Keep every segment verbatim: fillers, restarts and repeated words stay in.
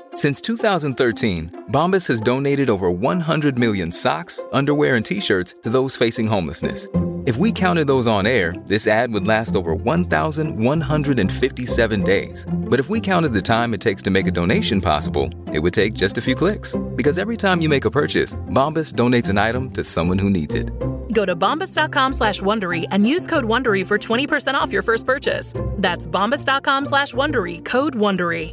Since two thousand thirteen, Bombas has donated over one hundred million socks, underwear, and T-shirts to those facing homelessness. If we counted those on air, this ad would last over one thousand one hundred fifty-seven days. But if we counted the time it takes to make a donation possible, it would take just a few clicks. Because every time you make a purchase, Bombas donates an item to someone who needs it. Go to bombas.com slash Wondery and use code Wondery for twenty percent off your first purchase. That's bombas.com slash Wondery, code Wondery.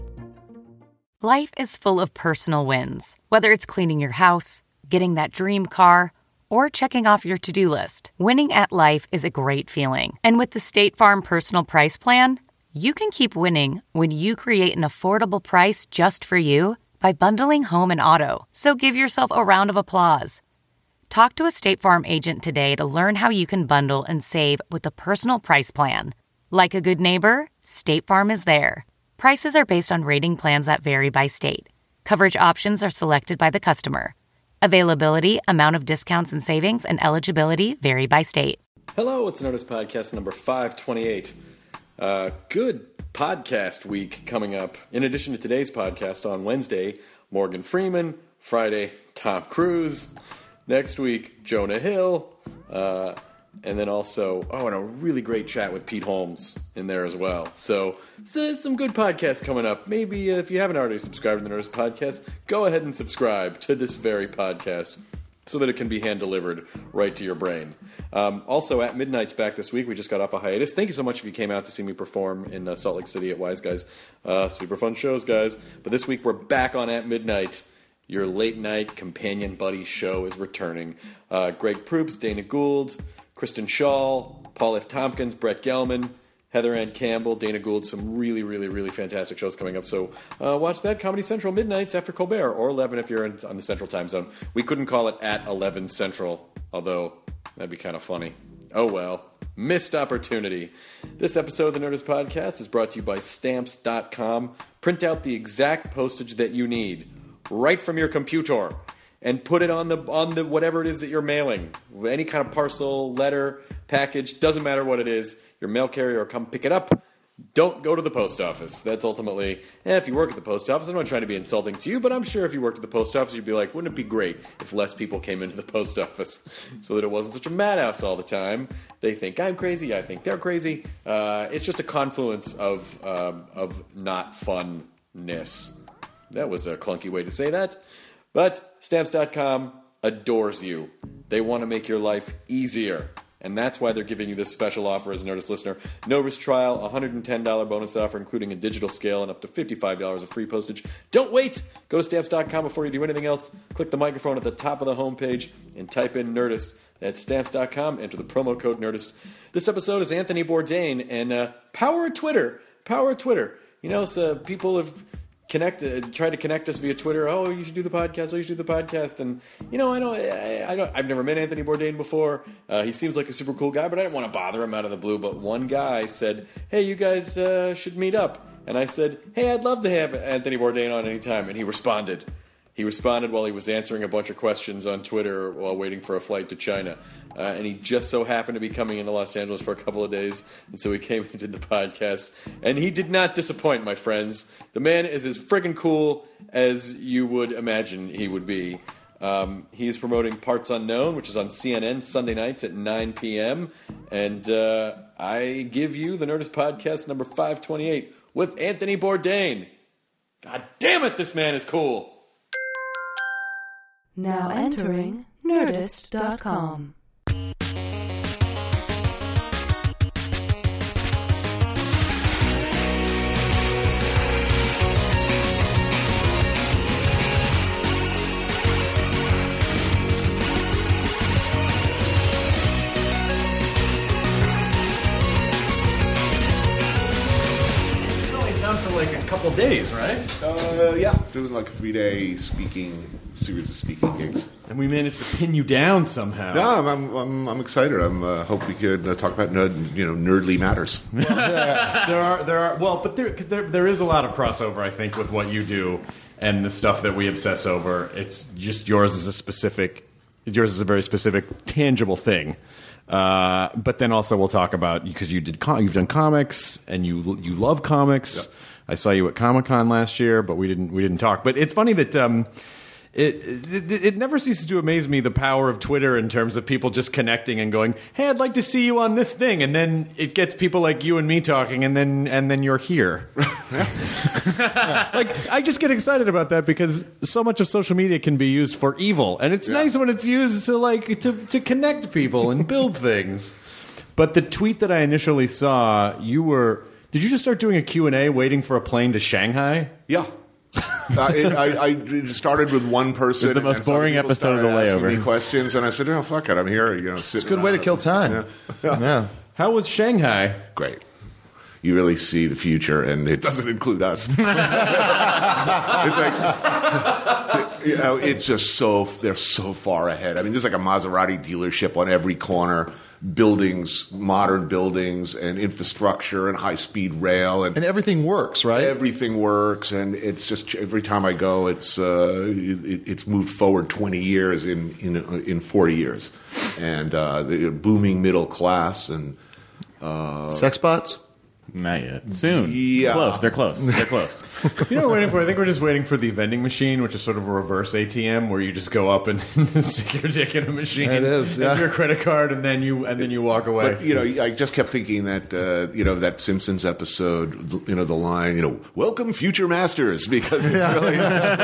Life is full of personal wins. Whether it's cleaning your house, getting that dream car, or checking off your to-do list, winning at life is a great feeling. And with the State Farm Personal Price Plan, you can keep winning when you create an affordable price just for you by bundling home and auto. So give yourself a round of applause. Talk to a State Farm agent today to learn how you can bundle and save with the Personal Price Plan. Like a good neighbor, State Farm is there. Prices are based on rating plans that vary by state. Coverage options are selected by the customer. Availability, amount of discounts and savings, and eligibility vary by state. Hello, it's Nerdist Podcast number five twenty-eight. Uh, good podcast week coming up. In addition to today's podcast on Wednesday, Morgan Freeman. Friday, Tom Cruise. Next week, Jonah Hill. Uh, and then also, oh, and a really great chat with Pete Holmes in there as well. So, so some good podcasts coming up. Maybe uh, if you haven't already subscribed to the Nerdist Podcast, go ahead and subscribe to this very podcast so that it can be hand-delivered right to your brain. Um, also, At Midnight's back this week. We just got off a hiatus. Thank you so much if you came out to see me perform in uh, Salt Lake City at Wise Guys. Uh, super fun shows, guys. But this week, we're back on At Midnight. Your late-night companion buddy show is returning. Uh, Greg Proops, Dana Gould, Kristen Shaw, Paul F. Tompkins, Brett Gelman, Heather Ann Campbell, Dana Gould. Some really, really, really fantastic shows coming up. So uh, watch that, Comedy Central, midnights after Colbert, or eleven if you're in, on the Central Time Zone. We couldn't call it at eleven Central, although that'd be kind of funny. Oh well. Missed opportunity. This episode of the Nerdist Podcast is brought to you by Stamps dot com. Print out the exact postage that you need right from your computer and put it on the on the whatever it is that you're mailing. Any kind of parcel, letter, package, doesn't matter what it is. Your mail carrier will come pick it up. Don't go to the post office. That's ultimately, eh, if you work at the post office, I'm not trying to be insulting to you, but I'm sure if you worked at the post office, you'd be like, wouldn't it be great if less people came into the post office so that it wasn't such a madhouse all the time? They think I'm crazy. I think they're crazy. Uh, it's just a confluence of um, of not funness. That was a clunky way to say that. But Stamps dot com adores you. They want to make your life easier. And that's why they're giving you this special offer as a Nerdist listener. No risk trial, one hundred ten dollars bonus offer, including a digital scale and up to fifty-five dollars of free postage. Don't wait! Go to Stamps dot com before you do anything else. Click the microphone at the top of the homepage and type in Nerdist. That's Stamps dot com. Enter the promo code Nerdist. This episode is Anthony Bourdain and uh, Power Twitter. Power Twitter. You know, so people have... Connect, uh, try to connect us via Twitter. Oh, you should do the podcast. Oh, you should do the podcast. And you know, I know, I, I don't. I've never met Anthony Bourdain before. Uh, he seems like a super cool guy, but I didn't want to bother him out of the blue. But one guy said, "Hey, you guys uh, should meet up." And I said, "Hey, I'd love to have Anthony Bourdain on anytime." And he responded. He responded while he was answering a bunch of questions on Twitter while waiting for a flight to China. Uh, and he just so happened to be coming into Los Angeles for a couple of days. And so he came and did the podcast. And he did not disappoint, my friends. The man is as friggin' cool as you would imagine he would be. Um, he's promoting Parts Unknown, which is on C N N Sunday nights at nine p.m. And uh, I give you the Nerdist Podcast number five twenty-eight with Anthony Bourdain. God damn it, this man is cool. Now entering Nerdist dot com. It's only done for like a couple days, right? Uh, yeah. It was like a three-day speaking series of speaking gigs. And we managed to pin you down somehow. No, I'm I'm, I'm, I'm excited. I'm uh, hope we could uh, talk about nerd, you know nerdly matters. Well, yeah. there are there are well, but there, there there is a lot of crossover, I think, with what you do and the stuff that we obsess over. It's just yours is a specific, yours is a very specific, tangible thing. Uh, but then also we'll talk about because you did com- you've done comics and you you love comics. Yep. I saw you at Comic-Con last year, but we didn't we didn't talk. But it's funny that um, it, it it never ceases to amaze me the power of Twitter in terms of people just connecting and going, "Hey, I'd like to see you on this thing," and then it gets people like you and me talking, and then and then you're here. Like, I just get excited about that because so much of social media can be used for evil, and it's yeah. nice when it's used to like to to connect people and build things. But the tweet that I initially saw, you were. Did you just start doing a Q and A waiting for a plane to Shanghai? Yeah. uh, it, I, I started with one person. It's the most boring episode of the layover. Me questions, and I said, "No, fuck it, I'm here." You know, it's a good way to kill time. Yeah. Yeah. yeah. How was Shanghai? Great. You really see the future, and it doesn't include us. It's like, you know, it's just so they're so far ahead. I mean, there's like a Maserati dealership on every corner. Buildings, modern buildings, and infrastructure, and high-speed rail, and, and everything works, right? Everything works, and it's just every time I go, it's uh, it, it's moved forward twenty years in in in forty years, and uh, the booming middle class and uh, sex bots. Not yet. Soon. Yeah. Close. They're close. They're close. You know what we're waiting for? I think we're just waiting for the vending machine, which is sort of a reverse A T M, where you just go up and stick your dick in a machine. It is, yeah. And your credit card, and then you and then you walk away. But, you know, I just kept thinking that, uh, you know, that Simpsons episode, you know, the line, you know, welcome future masters, because it's really...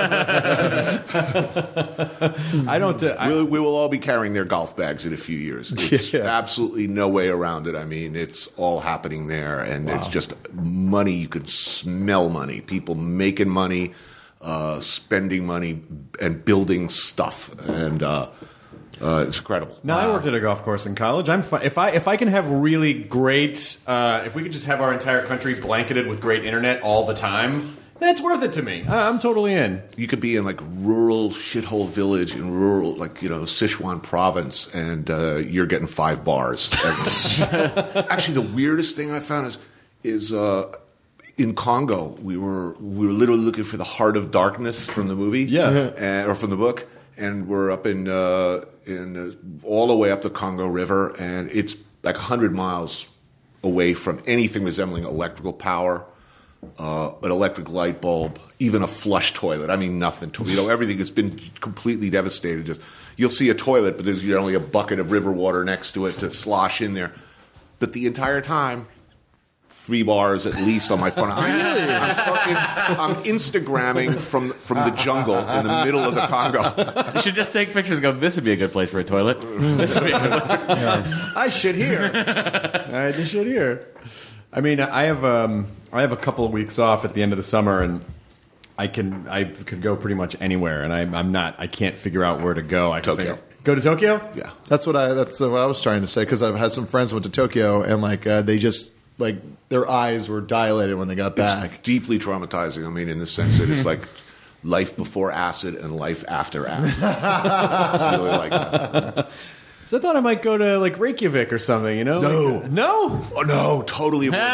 I don't... Uh, I, we'll, we will all be carrying their golf bags in a few years. There's yeah. absolutely no way around it. I mean, it's all happening there, and wow. it's just money. You can smell money. People making money, uh, spending money, and building stuff, and uh, uh, it's incredible. No, wow. I worked at a golf course in college. I'm fi- if I if I can have really great, uh, if we could just have our entire country blanketed with great internet all the time, that's worth it to me. I'm totally in. You could be in like rural shithole village in rural, like, you know, Sichuan province, and uh, you're getting five bars. Actually, the weirdest thing I found is is uh, in Congo. We were we were literally looking for the Heart of Darkness from the movie, yeah, and, or from the book, and we're up in uh, in uh, all the way up the Congo River, and it's like a hundred miles away from anything resembling electrical power. Uh, an electric light bulb, even a flush toilet. I mean, nothing. To, you know, everything has been completely devastated. Just you'll see a toilet, but there's only a bucket of river water next to it to slosh in there. But the entire time, three bars at least on my phone. I'm, I'm fucking, I'm Instagramming from from the jungle in the middle of the Congo. You should just take pictures and go, this would be a good place for a toilet. This would be a good place. Yeah. I shit here. I just shit here. I mean, I have um, I have a couple of weeks off at the end of the summer, and I can I could go pretty much anywhere, and I, I'm not I can't figure out where to go. I can Tokyo. Figure, go to Tokyo? Yeah, that's what I that's what I was trying to say, because I've had some friends who went to Tokyo, and like uh, they just like their eyes were dilated when they got back. It's deeply traumatizing. I mean, in the sense that it's like life before acid and life after acid. It's really like that. So I thought I might go to like Reykjavik or something, you know? No. Like, no? Oh, no, totally avoid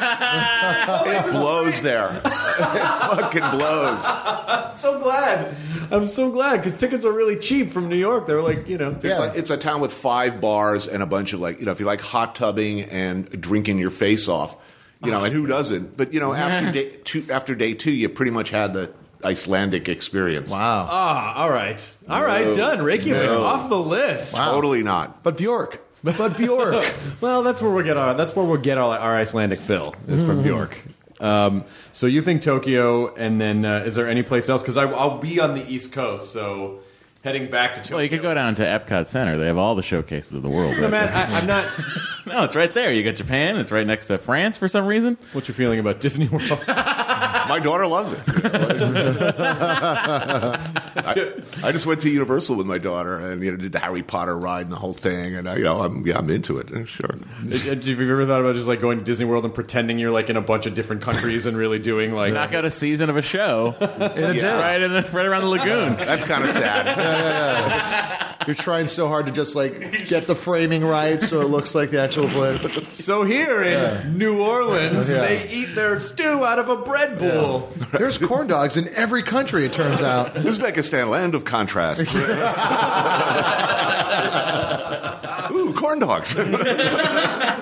It blows there. It fucking blows. I'm so glad. I'm so glad, because tickets are really cheap from New York. They were like, you know. It's, yeah. like, it's a town with five bars and a bunch of like, you know, if you like hot tubbing and drinking your face off, you know, and who doesn't? But, you know, after day two, after day two, you pretty much had the Icelandic experience. Wow. Ah, all right. All no. right, done. Reykjavik no. off the list. Wow. Totally not. But Bjork. But Bjork. Well, that's where we'll get our that's where we'll get our, our Icelandic fill. Is from Bjork. Um, so you think Tokyo, and then uh, is there any place else? Because I'll be on the East Coast, so heading back to Tokyo. Well, you could go down to Epcot Center. They have all the showcases of the world. No, right man, I, I'm not. No, it's right there. You got Japan. It's right next to France for some reason. What's your feeling about Disney World? My daughter loves it. I, I just went to Universal with my daughter, and you know, did the Harry Potter ride and the whole thing, and I, you know, I'm yeah, I'm into it. Sure. Have you ever thought about just like going to Disney World and pretending you're like in a bunch of different countries and really doing like knock out a season of a show in a day, right, in a, right around the lagoon? That's kind of sad. Yeah, yeah, yeah. You're trying so hard to just like get the framing right so it looks like the actual place. So here in yeah. New Orleans, yeah. they eat their stew out of a bread bowl. Yeah. There's corn dogs in every country, it turns out. Uzbekistan, land of contrast. Ooh, corn dogs.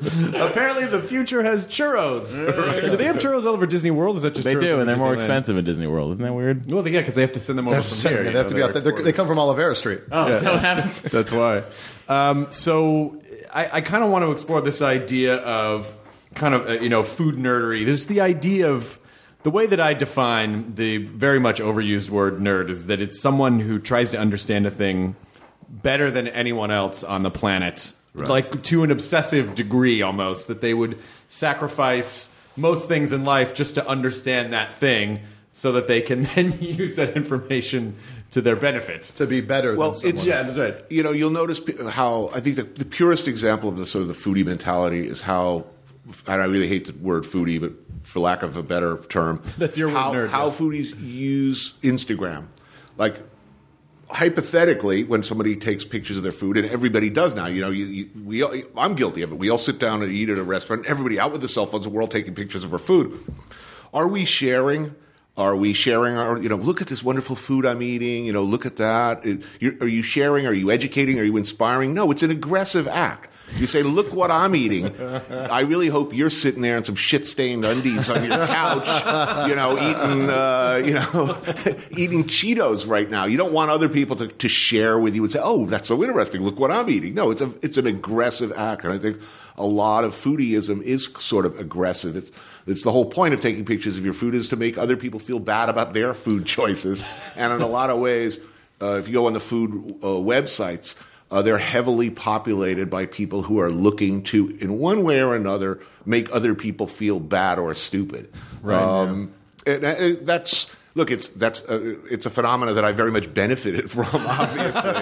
Apparently, the future has churros. Do they have churros all over Disney World? Is that just They churros do, over and they're more Disneyland? expensive at Disney World. Isn't that weird? Well, yeah, because they have to send them over That's from here. they you have know, to be they're out there. They're- exported. They come from Olivera Street. Oh, that's how it happens. That's why. Um, so I, I kind of want to explore this idea of kind of, uh, you know, food nerdery. This is the idea of the way that I define the very much overused word nerd is that it's someone who tries to understand a thing better than anyone else on the planet, Right. like to an obsessive degree almost, that they would sacrifice most things in life just to understand that thing so that they can then use that information to their benefit. To be better Well, than someone. it's Yeah, that's right. You know, you'll notice pe- how I think the, the purest example of the sort of the foodie mentality is how, and I really hate the word foodie, but for lack of a better term, That's your word, how, nerd, how yeah. foodies use Instagram. Like, hypothetically, when somebody takes pictures of their food, and everybody does now, you know, you, you, we all, I'm guilty of it. We all sit down and eat at a restaurant. Everybody out with the cell phones, and we're all taking pictures of our food. Are we sharing? Are we sharing our, you know, look at this wonderful food I'm eating, you know, look at that. It- you're- Are you sharing? Are you educating? Are you inspiring? No, it's an aggressive act. You say, look what I'm eating. I really hope you're sitting there in some shit-stained undies on your couch, you know, eating, uh, you know, eating Cheetos right now. You don't want other people to, to share with you and say, oh, that's so interesting. Look what I'm eating. No, it's a, it's an aggressive act. And I think a lot of foodieism is sort of aggressive. It's, it's the whole point of taking pictures of your food is to make other people feel bad about their food choices. And in a lot of ways, uh, if you go on the food uh, websites, Uh, they're heavily populated by people who are looking to, in one way or another, make other people feel bad or stupid. Right, Um, and, and that's look. It's that's uh, it's a phenomena that I very much benefited from. Obviously,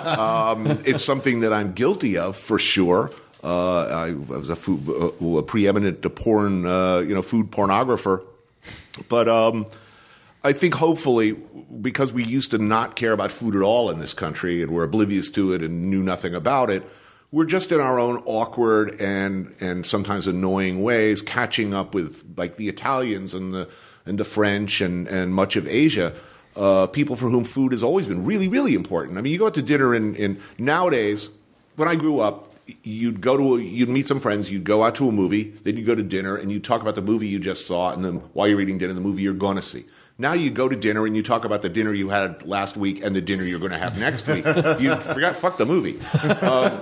um, it's something that I'm guilty of for sure. Uh, I was a, food, uh, a preeminent porn, uh, you know, food pornographer, but. Um, I think hopefully, because we used to not care about food at all in this country and were oblivious to it and knew nothing about it, we're just in our own awkward and and sometimes annoying ways catching up with like the Italians and the and the French and, and much of Asia, uh, people for whom food has always been really, really important. I mean, you go out to dinner in, in nowadays, when I grew up, you'd go to a, you'd meet some friends, you'd go out to a movie, then you'd go to dinner and you'd talk about the movie you just saw, and then while you're eating dinner, the movie you're going to see. Now you go to dinner and you talk about the dinner you had last week and the dinner you're going to have next week. You forgot, fuck the movie. Um,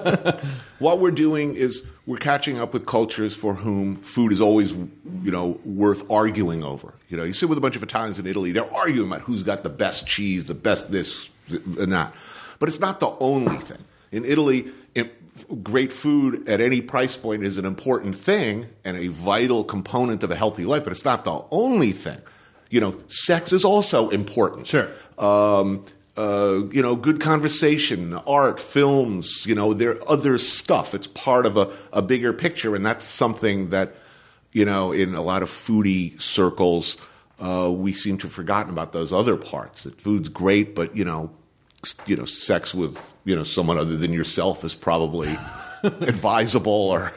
what we're doing is we're catching up with cultures for whom food is always, you know, worth arguing over. You know, you sit with a bunch of Italians in Italy, they're arguing about who's got the best cheese, the best this and that. But it's not the only thing. In Italy, it, great food at any price point is an important thing and a vital component of a healthy life, but it's not the only thing. You know, sex is also important. Sure. Um, uh, you know, good conversation, art, films, you know, there are other stuff. It's part of a, a bigger picture, and that's something that, you know, in a lot of foodie circles, uh, we seem to have forgotten about those other parts. That food's great, but, you know, you know, sex with, you know, someone other than yourself is probably advisable or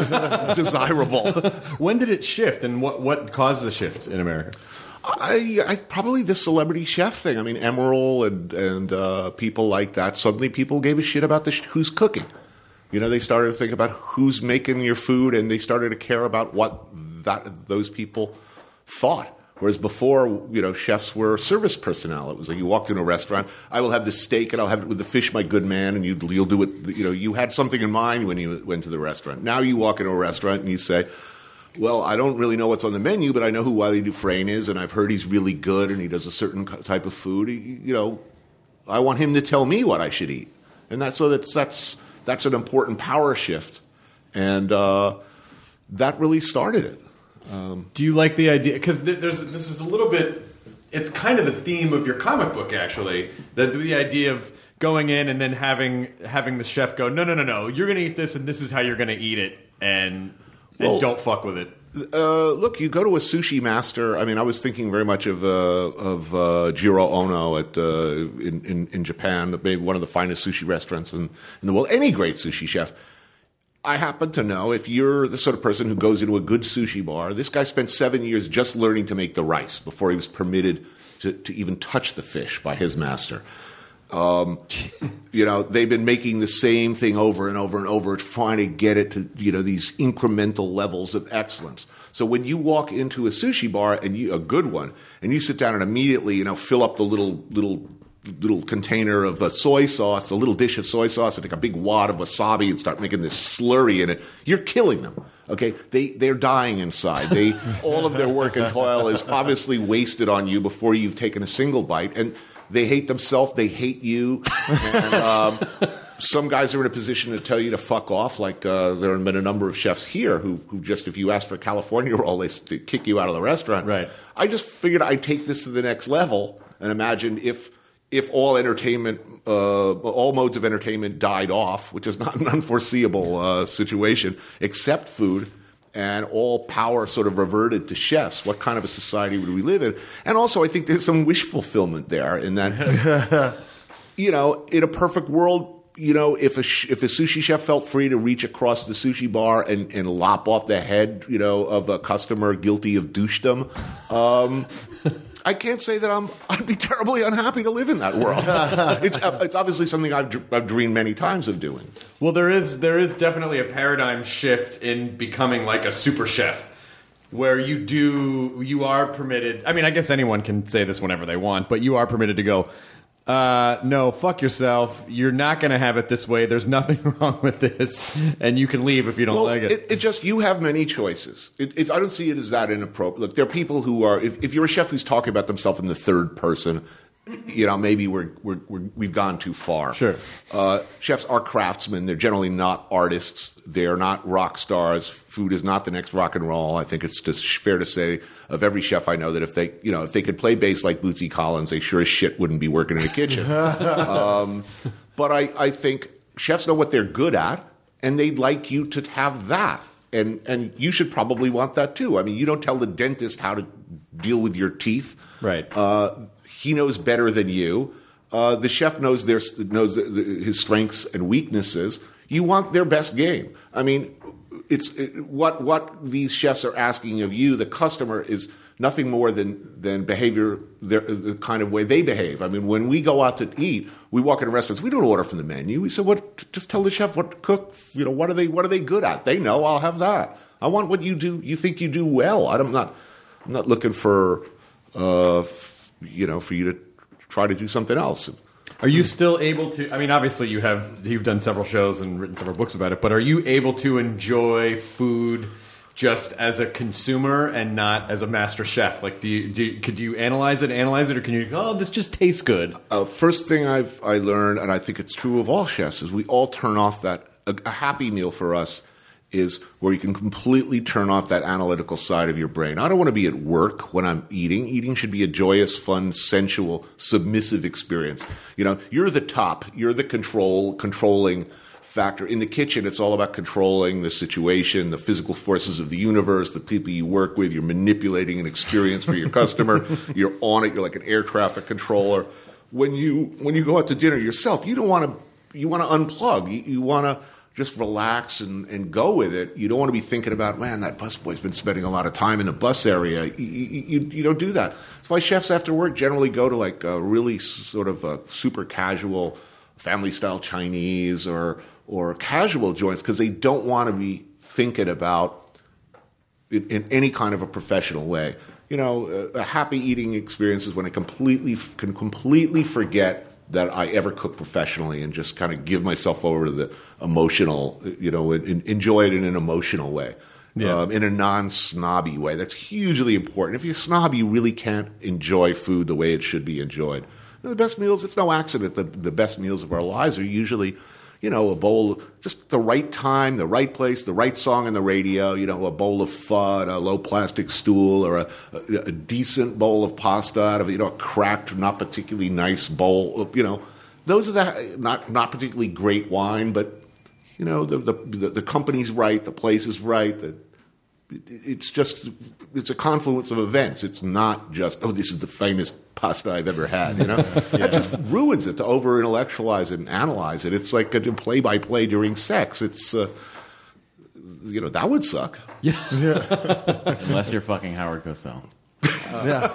desirable. When did it shift, and what, what caused the shift in America? I, I probably the celebrity chef thing. I mean, Emeril and and uh, people like that. Suddenly, people gave a shit about the sh- who's cooking. You know, they started to think about who's making your food, and they started to care about what that those people thought. Whereas before, you know, chefs were service personnel. It was like you walked into a restaurant. I will have the steak, and I'll have it with the fish, my good man, and you, you'll do it. You know, you had something in mind when you went to the restaurant. Now you walk into a restaurant and you say, well, I don't really know what's on the menu, but I know who Wiley Dufresne is, and I've heard he's really good, and he does a certain type of food. You know, I want him to tell me what I should eat, and that's so that's that's that's an important power shift, and uh, that really started it. Um, Do you like the idea? Because th- there's this is a little bit. It's kind of the theme of your comic book, actually. The, the idea of going in and then having having the chef go, no, no, no, no, you're going to eat this, and this is how you're going to eat it, and. Well, and don't fuck with it. Uh, look, you go to a sushi master. I mean, I was thinking very much of uh, of uh, Jiro Ono at uh, in, in in Japan, maybe one of the finest sushi restaurants in, in the world. Any great sushi chef. I happen to know if you're the sort of person who goes into a good sushi bar. This guy spent seven years just learning to make the rice before he was permitted to, to even touch the fish by his master. Um, you know, they've been making the same thing over and over and over, trying to get it to, you know, these incremental levels of excellence. So when you walk into a sushi bar, and you, a good one, and you sit down and immediately, you know, fill up the little little little container of uh, soy sauce, a little dish of soy sauce, and take a big wad of wasabi and start making this slurry in it, you're killing them. Okay, they they're dying inside. They all of their work and toil is obviously wasted on you before you've taken a single bite, and they hate themselves. They hate you. And, um, some guys are in a position to tell you to fuck off. Like uh, there have been a number of chefs here who, who just, if you ask for a California roll, they st- kick you out of the restaurant. Right. I just figured I'd take this to the next level and imagine if if all entertainment, uh, all modes of entertainment died off, which is not an unforeseeable uh, situation, except food, and all power sort of reverted to chefs, what kind of a society would we live in? And also, I think there's some wish fulfillment there in that, you know, in a perfect world, you know, if a sh- if a sushi chef felt free to reach across the sushi bar and, and lop off the head, you know, of a customer guilty of douchedom, um, I can't say that I'm. I'd be terribly unhappy to live in that world. it's it's obviously something I've, I've dreamed many times of doing. Well, there is there is definitely a paradigm shift in becoming like a super chef, where you do you are permitted. I mean, I guess anyone can say this whenever they want, but you are permitted to go, Uh, no, fuck yourself. You're not going to have it this way. There's nothing wrong with this, and you can leave if you don't well, like it. it. It just you have many choices. It, it, I don't see it as that inappropriate. Look, there are people who are. If, if you're a chef who's talking about themselves in the third person, you know, maybe we're, we're, we're we've gone too far. Sure. Uh, chefs are craftsmen. They're generally not artists. They're not rock stars. Food is not the next rock and roll. I think it's just fair to say of every chef I know that if they, you know, if they could play bass like Bootsy Collins, they sure as shit wouldn't be working in a kitchen. um, but I, I think chefs know what they're good at, and they'd like you to have that. And and you should probably want that too. I mean, you don't tell the dentist how to deal with your teeth. Right. Uh, he knows better than you. Uh, the chef knows their knows the, the, his strengths and weaknesses. You want their best game. I mean, it's it, what what these chefs are asking of you, the customer, is nothing more than than behavior, their, the kind of way they behave. I mean, when we go out to eat, we walk into restaurants. We don't order from the menu. We say, "What? Just tell the chef what to cook. You know, what are they? What are they good at? They know. I'll have that. I want what you do. You think you do well. I'm not. I'm not looking for, uh, f- you know, for you to try to do something else." Are you still able to? I mean, obviously you have you've done several shows and written several books about it, but are you able to enjoy food just as a consumer and not as a master chef? Like, do you, do you, could you analyze it, analyze it, or can you go, oh, this just tastes good? Uh, first thing I've I learned, and I think it's true of all chefs, is we all turn off that. A, a happy meal for us is where you can completely turn off that analytical side of your brain. I don't want to be at work when I'm eating. Eating should be a joyous, fun, sensual, submissive experience. You know, you're the top. You're the control, controlling factor. In the kitchen, it's all about controlling the situation, the physical forces of the universe, the people you work with. You're manipulating an experience for your customer. You're on it. You're like an air traffic controller. When you when you go out to dinner yourself, you don't want to you want to unplug. You, you want to just relax and, and go with it. You don't want to be thinking about, man, that busboy's been spending a lot of time in the bus area. You, you, you don't do that. That's why chefs after work generally go to like a really sort of a super casual family-style Chinese or or casual joints, because they don't want to be thinking about it in any kind of a professional way. You know, a, a happy eating experience is when I completely can completely forget that I ever cook professionally and just kind of give myself over to the emotional, you know, and enjoy it in an emotional way, yeah. um, in a non-snobby way. That's hugely important. If you're snob, you really can't enjoy food the way it should be enjoyed. You know, the best meals, it's no accident, the, the best meals of our lives are usually, you know, a bowl, just the right time, the right place, the right song on the radio, you know, a bowl of pho, a low plastic stool, or a, a, a decent bowl of pasta out of, you know, a cracked, not particularly nice bowl, you know. Those are the, not not particularly great wine, but, you know, the the, the company's right, the place is right, the, it's just, it's a confluence of events. It's not just, oh, this is the finest pasta I've ever had, you know? yeah. That just ruins it to over-intellectualize it and analyze it. It's like a play-by-play during sex. It's, uh, you know, that would suck. Yeah. yeah. Unless you're fucking Howard Cosell. Uh, yeah.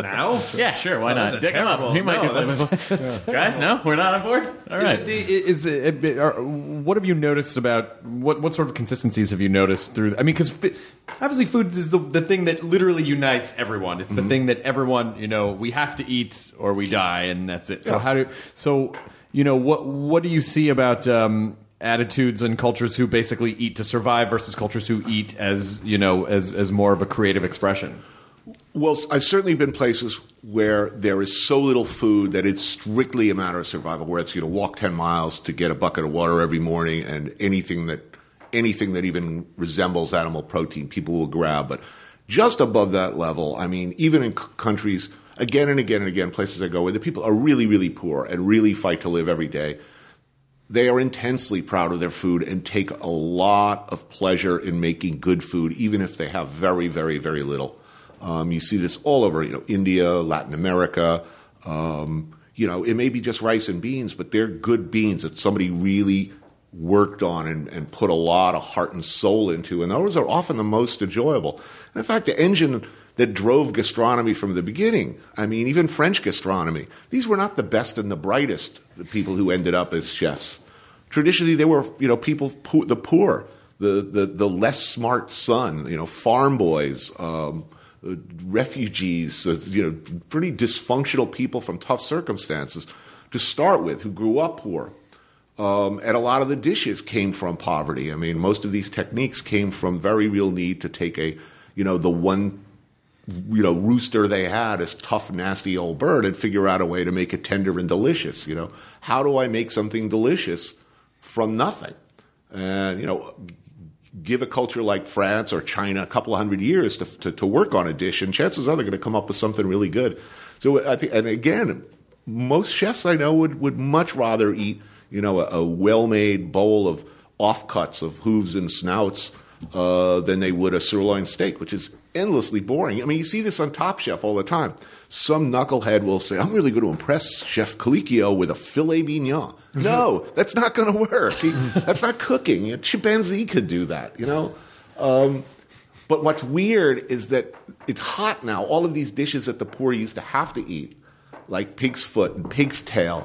Now? Yeah, sure. Why Oh, not? that's a Dick him terrible- up. He might no, get that's- Guys, no, we're not on board. All right. Is it, is it, are, what have you noticed about what what sort of consistencies have you noticed through? I mean, because fi- obviously, food is the the thing that literally unites everyone. It's the Mm-hmm. thing that everyone, you know, we have to eat or we die, and that's it. So Yeah. how do so you know what what do you see about um, attitudes and cultures who basically eat to survive versus cultures who eat as you know as as more of a creative expression? Well, I've certainly been places where there is so little food that it's strictly a matter of survival, where it's, you know, walk ten miles to get a bucket of water every morning, and anything that anything that even resembles animal protein, people will grab. But just above that level, I mean, even in c- countries, again and again and again, places I go where the people are really, really poor and really fight to live every day, they are intensely proud of their food and take a lot of pleasure in making good food, even if they have very, very, very little. Um, you see this all over, you know, India, Latin America. Um, you know, it may be just rice and beans, but they're good beans that somebody really worked on and, and put a lot of heart and soul into, and those are often the most enjoyable. And in fact, the engine that drove gastronomy from the beginning, I mean, even French gastronomy, these were not the best and the brightest, the people who ended up as chefs. Traditionally, they were, you know, people, po- the poor, the, the, the less smart son, you know, farm boys, um, Uh, refugees, uh, you know, pretty dysfunctional people from tough circumstances to start with, who grew up poor. Um, and a lot of the dishes came from poverty. I mean, most of these techniques came from very real need to take a, you know, the one, you know, rooster they had, this tough, nasty old bird, and figure out a way to make it tender and delicious. You know, how do I make something delicious from nothing? And, you know, give a culture like France or China a couple of hundred years to, to, to work on a dish, and chances are they're going to come up with something really good. So I think, and again, most chefs I know would, would much rather eat, you know, a, a well-made bowl of offcuts of hooves and snouts uh, than they would a sirloin steak, which is endlessly boring. I mean, you see this on Top Chef all the time. Some knucklehead will say, I'm really going to impress Chef Colicchio with a filet mignon. No, that's not going to work. He, that's not cooking. A chimpanzee could do that, you know? Um, but what's weird is that it's hot now. All of these dishes that the poor used to have to eat, like pig's foot and pig's tail,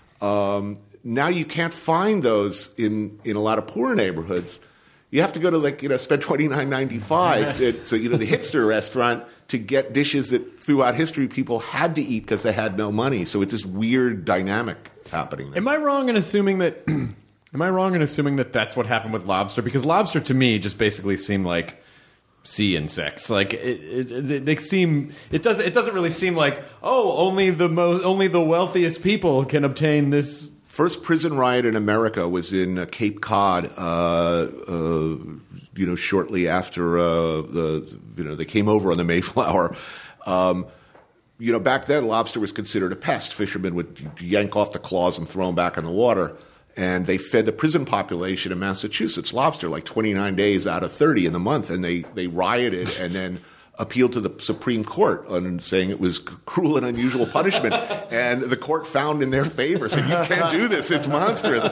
um, now you can't find those in, in a lot of poor neighborhoods. You have to go to, like, you know, spend twenty-nine ninety-five at, so, you know, the hipster restaurant to get dishes that throughout history people had to eat because they had no money. So it's this weird dynamic happening there. Am I wrong in assuming that? Am I wrong in assuming that that's what happened with lobster? Because lobster to me just basically seemed like sea insects. Like it, it, it they seem. It does. It doesn't really seem like, oh, only the most, only the wealthiest people can obtain this. First prison riot in America was in uh, Cape Cod. Uh, uh, you know, shortly after uh, the you know they came over on the Mayflower. Um, you know, back then lobster was considered a pest. Fishermen would yank off the claws and throw them back in the water. And they fed the prison population in Massachusetts lobster like twenty-nine days out of thirty in the month. And they, they rioted and then appealed to the Supreme Court on saying it was cruel and unusual punishment. And the court found in their favor, saying, you can't do this, it's monstrous.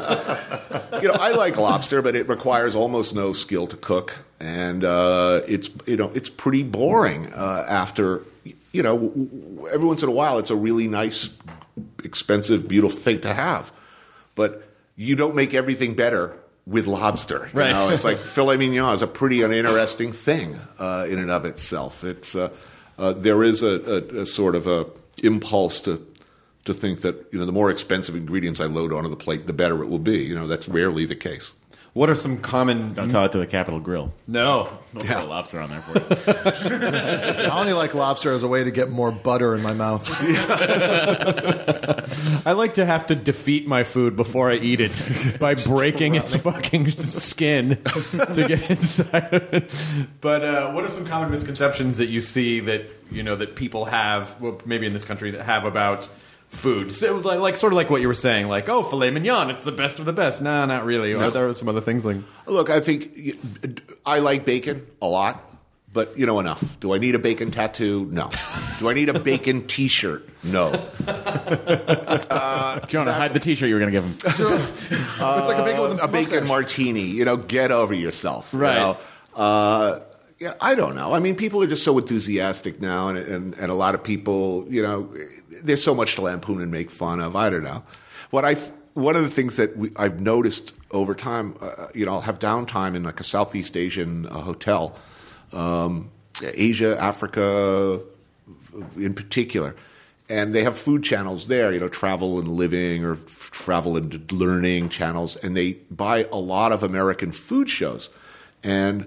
You know, I like lobster, but it requires almost no skill to cook. And uh, it's, you know, it's pretty boring uh, after, you know, every once in a while it's a really nice, expensive, beautiful thing to have. But you don't make everything better with lobster. You right. know? It's like filet mignon is a pretty uninteresting thing uh, in and of itself. It's uh, uh, there is a, a, a sort of a impulse to to think that, you know, the more expensive ingredients I load onto the plate, the better it will be. You know, that's rarely the case. What are some common? Don't tell it to the Capitol Grill. No, Don't put a lobster on there for you. I only like lobster as a way to get more butter in my mouth. I like to have to defeat my food before I eat it by breaking its fucking skin to get inside of it. But uh, what are some common misconceptions that you see that you know that people have, well, maybe in this country, that have about food? So, like, like sort of like what you were saying, like, oh, filet mignon, it's the best of the best. No, not really. No. Are there some other things like? Look, I think I like bacon a lot, but you know, enough. Do I need a bacon tattoo? No. Do I need a bacon T-shirt? No. Uh, Jonah, hide the T-shirt you were going to give him. It's like a bacon with a, a bacon martini. You know, get over yourself. Right. You know? Uh, Yeah, I don't know. I mean, people are just so enthusiastic now, and, and, and a lot of people, you know, there's so much to lampoon and make fun of. I don't know. What I one of the things that we, I've noticed over time, uh, you know, I'll have downtime in like a Southeast Asian uh, hotel, um, Asia, Africa, in particular, and they have food channels there. You know, travel and living or f- travel and learning channels, and they buy a lot of American food shows, and.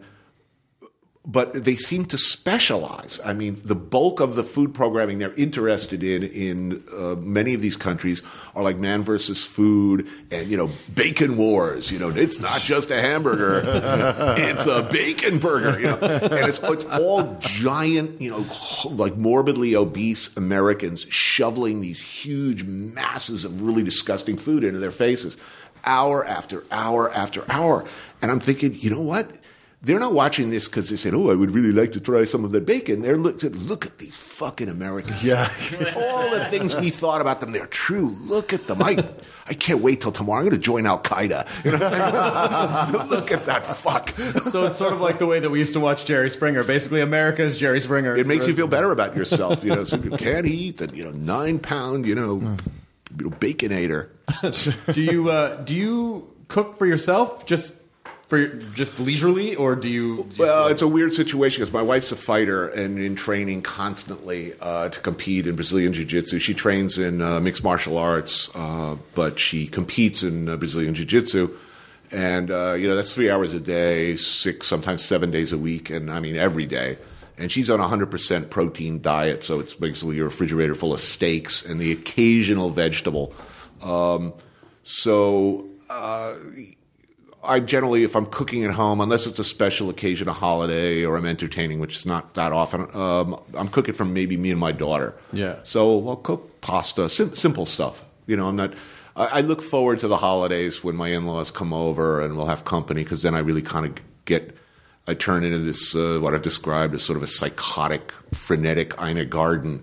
But they seem to specialize. I mean, the bulk of the food programming they're interested in in uh, many of these countries are like Man versus Food and, you know, Bacon Wars. You know, it's not just a hamburger. It's a bacon burger, you know. And it's, it's all giant, you know, like morbidly obese Americans shoveling these huge masses of really disgusting food into their faces hour after hour after hour. And I'm thinking, you know what? They're not watching this because they said, oh, I would really like to try some of their bacon. They're look, look at these fucking Americans. Yeah. All the things we thought about them, they're true. Look at them. I I can't wait till tomorrow. I'm going to join Al-Qaeda. You know what I'm saying? Look at that fuck. So it's sort of like the way that we used to watch Jerry Springer. Basically, America is Jerry Springer. It makes you feel better about yourself. You know, so you can't eat and, you know, nine pound, you know, you know baconator. do you uh, do you cook for yourself? Just For just leisurely, or do you? Do you well, it's a weird situation because my wife's a fighter and in training constantly uh, to compete in Brazilian Jiu-Jitsu. She trains in uh, mixed martial arts, uh, but she competes in uh, Brazilian Jiu-Jitsu. And, uh, you know, that's three hours a day, six, sometimes seven days a week, and I mean every day. And she's on a one hundred percent protein diet, so it's basically a refrigerator full of steaks and the occasional vegetable. Um, so... Uh, I generally, if I'm cooking at home, unless it's a special occasion, a holiday, or I'm entertaining, which is not that often, um, I'm cooking for maybe me and my daughter. Yeah. So I'll cook pasta, sim- simple stuff. You know, I'm not. I, I look forward to the holidays when my in-laws come over and we'll have company because then I really kind of get. I turn into this, uh, what I've described as sort of a psychotic, frenetic Ina Garden.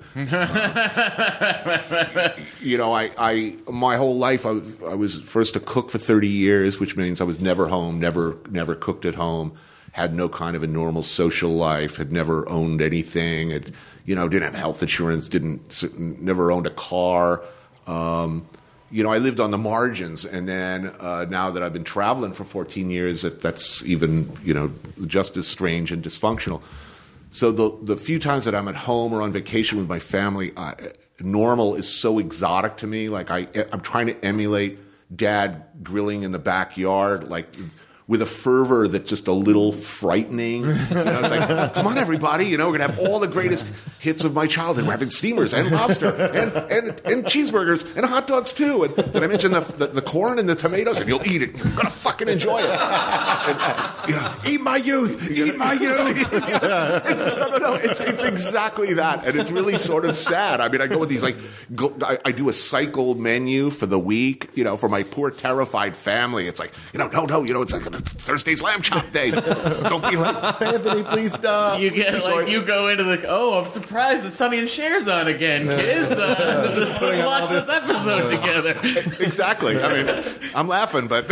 uh, you know, I, I, my whole life, I, I was first a cook for thirty years, which means I was never home, never, never cooked at home, had no kind of a normal social life, had never owned anything, had, you know, didn't have health insurance, didn't, never owned a car. Um, You know, I lived on the margins, and then uh, now that I've been traveling for fourteen years, that, that's even, you know, just as strange and dysfunctional. So the the few times that I'm at home or on vacation with my family, uh, normal is so exotic to me. Like I, I'm trying to emulate Dad grilling in the backyard, like with a fervor that's just a little frightening. You know, it's like, come on, everybody, you know, we're going to have all the greatest hits of my childhood. We're having steamers and lobster and, and, and cheeseburgers and hot dogs, too. And did I mention the, the, the corn and the tomatoes? And you'll eat it. You're going to fucking enjoy it. And, you know, eat my youth. Eat my youth. it's, no, no, no. It's, it's exactly that. And it's really sort of sad. I mean, I go with these, like, go, I, I do a cycle menu for the week, you know, for my poor, terrified family. It's like, you know, no, no, you know, it's like a Thursday's lamb chop day. Don't be late. Anthony, please stop. You get like you go into the oh, I'm surprised that Sonny and Cher's on again, kids. Uh, just let's watch this episode together. Exactly. I mean, I'm laughing, but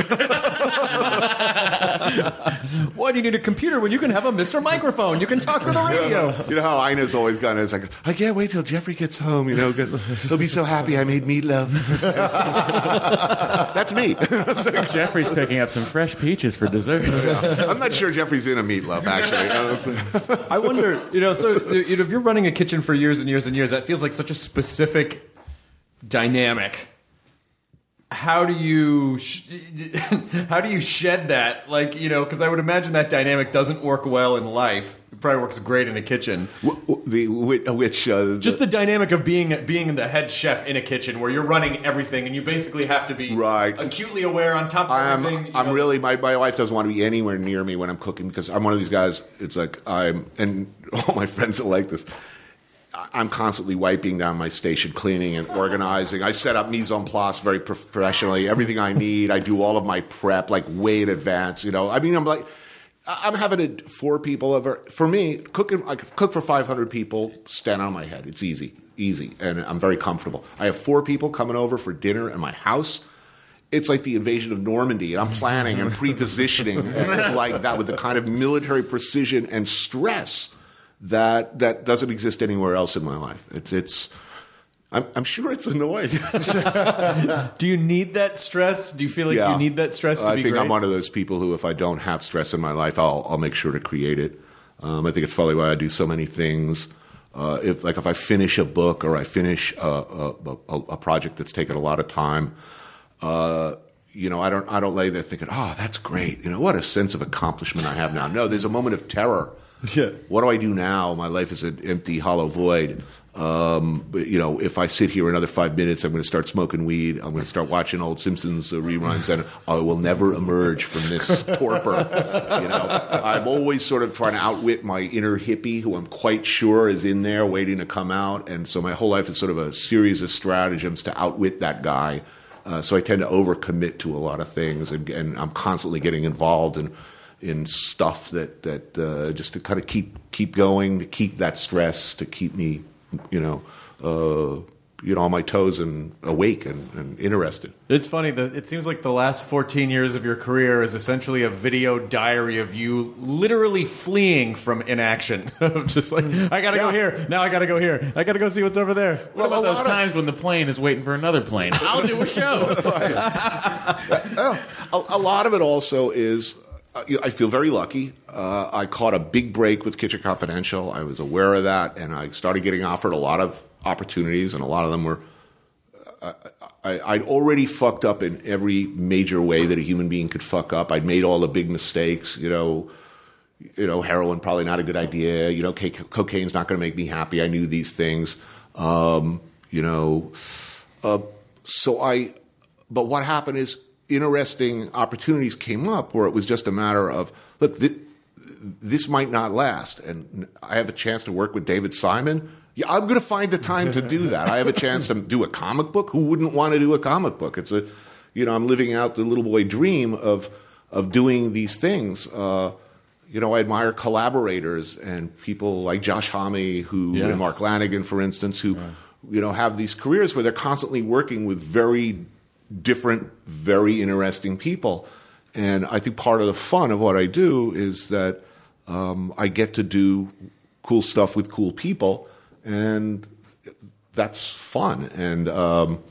why do you need a computer when you can have a Mister Microphone? You can talk to the radio. You know how Ina's always gone. It's like I can't wait till Jeffrey gets home. You know, because he'll be so happy I made meatloaf. That's me. Jeffrey's picking up some fresh peaches for dessert. Yeah. I'm not sure Jeffrey's in a meatloaf, actually. I wonder, you know, so you know, if you're running a kitchen for years and years and years, that feels like such a specific dynamic. How do you sh- how do you shed that? Like, you know, because I would imagine that dynamic doesn't work well in life. It probably works great in a kitchen. The which uh, just the dynamic of being being the head chef in a kitchen where you're running everything and you basically have to be right. acutely aware on top of I'm, everything. I'm know. really my, my wife doesn't want to be anywhere near me when I'm cooking because I'm one of these guys. It's like I'm and all my friends are like this. I'm constantly wiping down my station, cleaning and organizing. I set up mise en place very professionally. Everything I need, I do all of my prep like way in advance. You know, I mean, I'm like, I'm having a, four people over. For me, cooking, I cook for five hundred people. Stand on my head. It's easy, easy, and I'm very comfortable. I have four people coming over for dinner in my house, it's like the invasion of Normandy, and I'm planning and pre-positioning like that with the kind of military precision and stress that that doesn't exist anywhere else in my life. It's it's. I'm, I'm sure it's annoying. Do you need that stress? Do you feel like yeah. you need that stress to I be think great? I'm one of those people who, if I don't have stress in my life, I'll I'll make sure to create it. Um, I think it's probably why I do so many things. Uh, if like if I finish a book or I finish a, a, a, a project that's taken a lot of time, uh, you know, I don't I don't lay there thinking, oh, that's great. You know, what a sense of accomplishment I have now. No, there's a moment of terror. Yeah. What do I do now? My life is an empty, hollow void. Um, but, you know, if I sit here another five minutes, I'm going to start smoking weed. I'm going to start watching old Simpsons uh, reruns, and I will never emerge from this torpor. You know, I'm always sort of trying to outwit my inner hippie, who I'm quite sure is in there waiting to come out. And so my whole life is sort of a series of stratagems to outwit that guy. Uh, so I tend to overcommit to a lot of things, and, and I'm constantly getting involved in in stuff that that uh, just to kind of keep keep going, to keep that stress, to keep me, you know, uh, you know, on my toes and awake and, and interested. It's funny that it seems like the last fourteen years of your career is essentially a video diary of you literally fleeing from inaction. Just like, I gotta Yeah. go here, now I gotta go here, I gotta go see what's over there. What about a those lot of- times when the plane is waiting for another plane? I'll do a show. a, a lot of it also is, uh, I feel very lucky. Uh, I caught a big break with Kitchen Confidential. I was aware of that, and I started getting offered a lot of opportunities, and a lot of them were, uh, I, I'd already fucked up in every major way that a human being could fuck up. I'd made all the big mistakes, you know, you know, heroin, probably not a good idea. You know, c- cocaine's not going to make me happy. I knew these things. Um, you know, uh, so I, but what happened is interesting opportunities came up where it was just a matter of, look, th- this might not last. And I have a chance to work with David Simon. Yeah, I'm going to find the time to do that. I have a chance to do a comic book. Who wouldn't want to do a comic book? It's a, you know, I'm living out the little boy dream of, of doing these things. Uh, You know, I admire collaborators and people like Josh Homme, who Yeah. and Mark Lanigan, for instance, who, yeah. you know, have these careers where they're constantly working with very different, very interesting people. And I think part of the fun of what I do is that um, I get to do cool stuff with cool people, and that's fun. And um,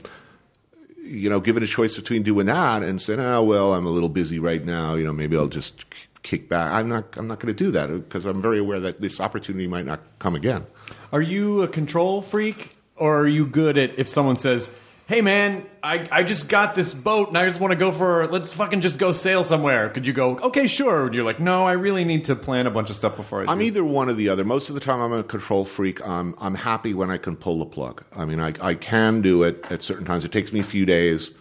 you know, given a choice between doing that and saying, "Oh well, I'm a little busy right now. You know, maybe I'll just kick back." I'm not. I'm not going to do that because I'm very aware that this opportunity might not come again. Are you a control freak, or are you good at if someone says, "Hey man, I, I just got this boat and I just want to go for let's fucking just go sail somewhere"? Could you go, "Okay, sure"? Or you're like, "No, I really need to plan a bunch of stuff before I do." I'm either one or the other. Most of the time, I'm a control freak. I'm I'm happy when I can pull the plug. I mean, I I can do it at certain times. It takes me a few days.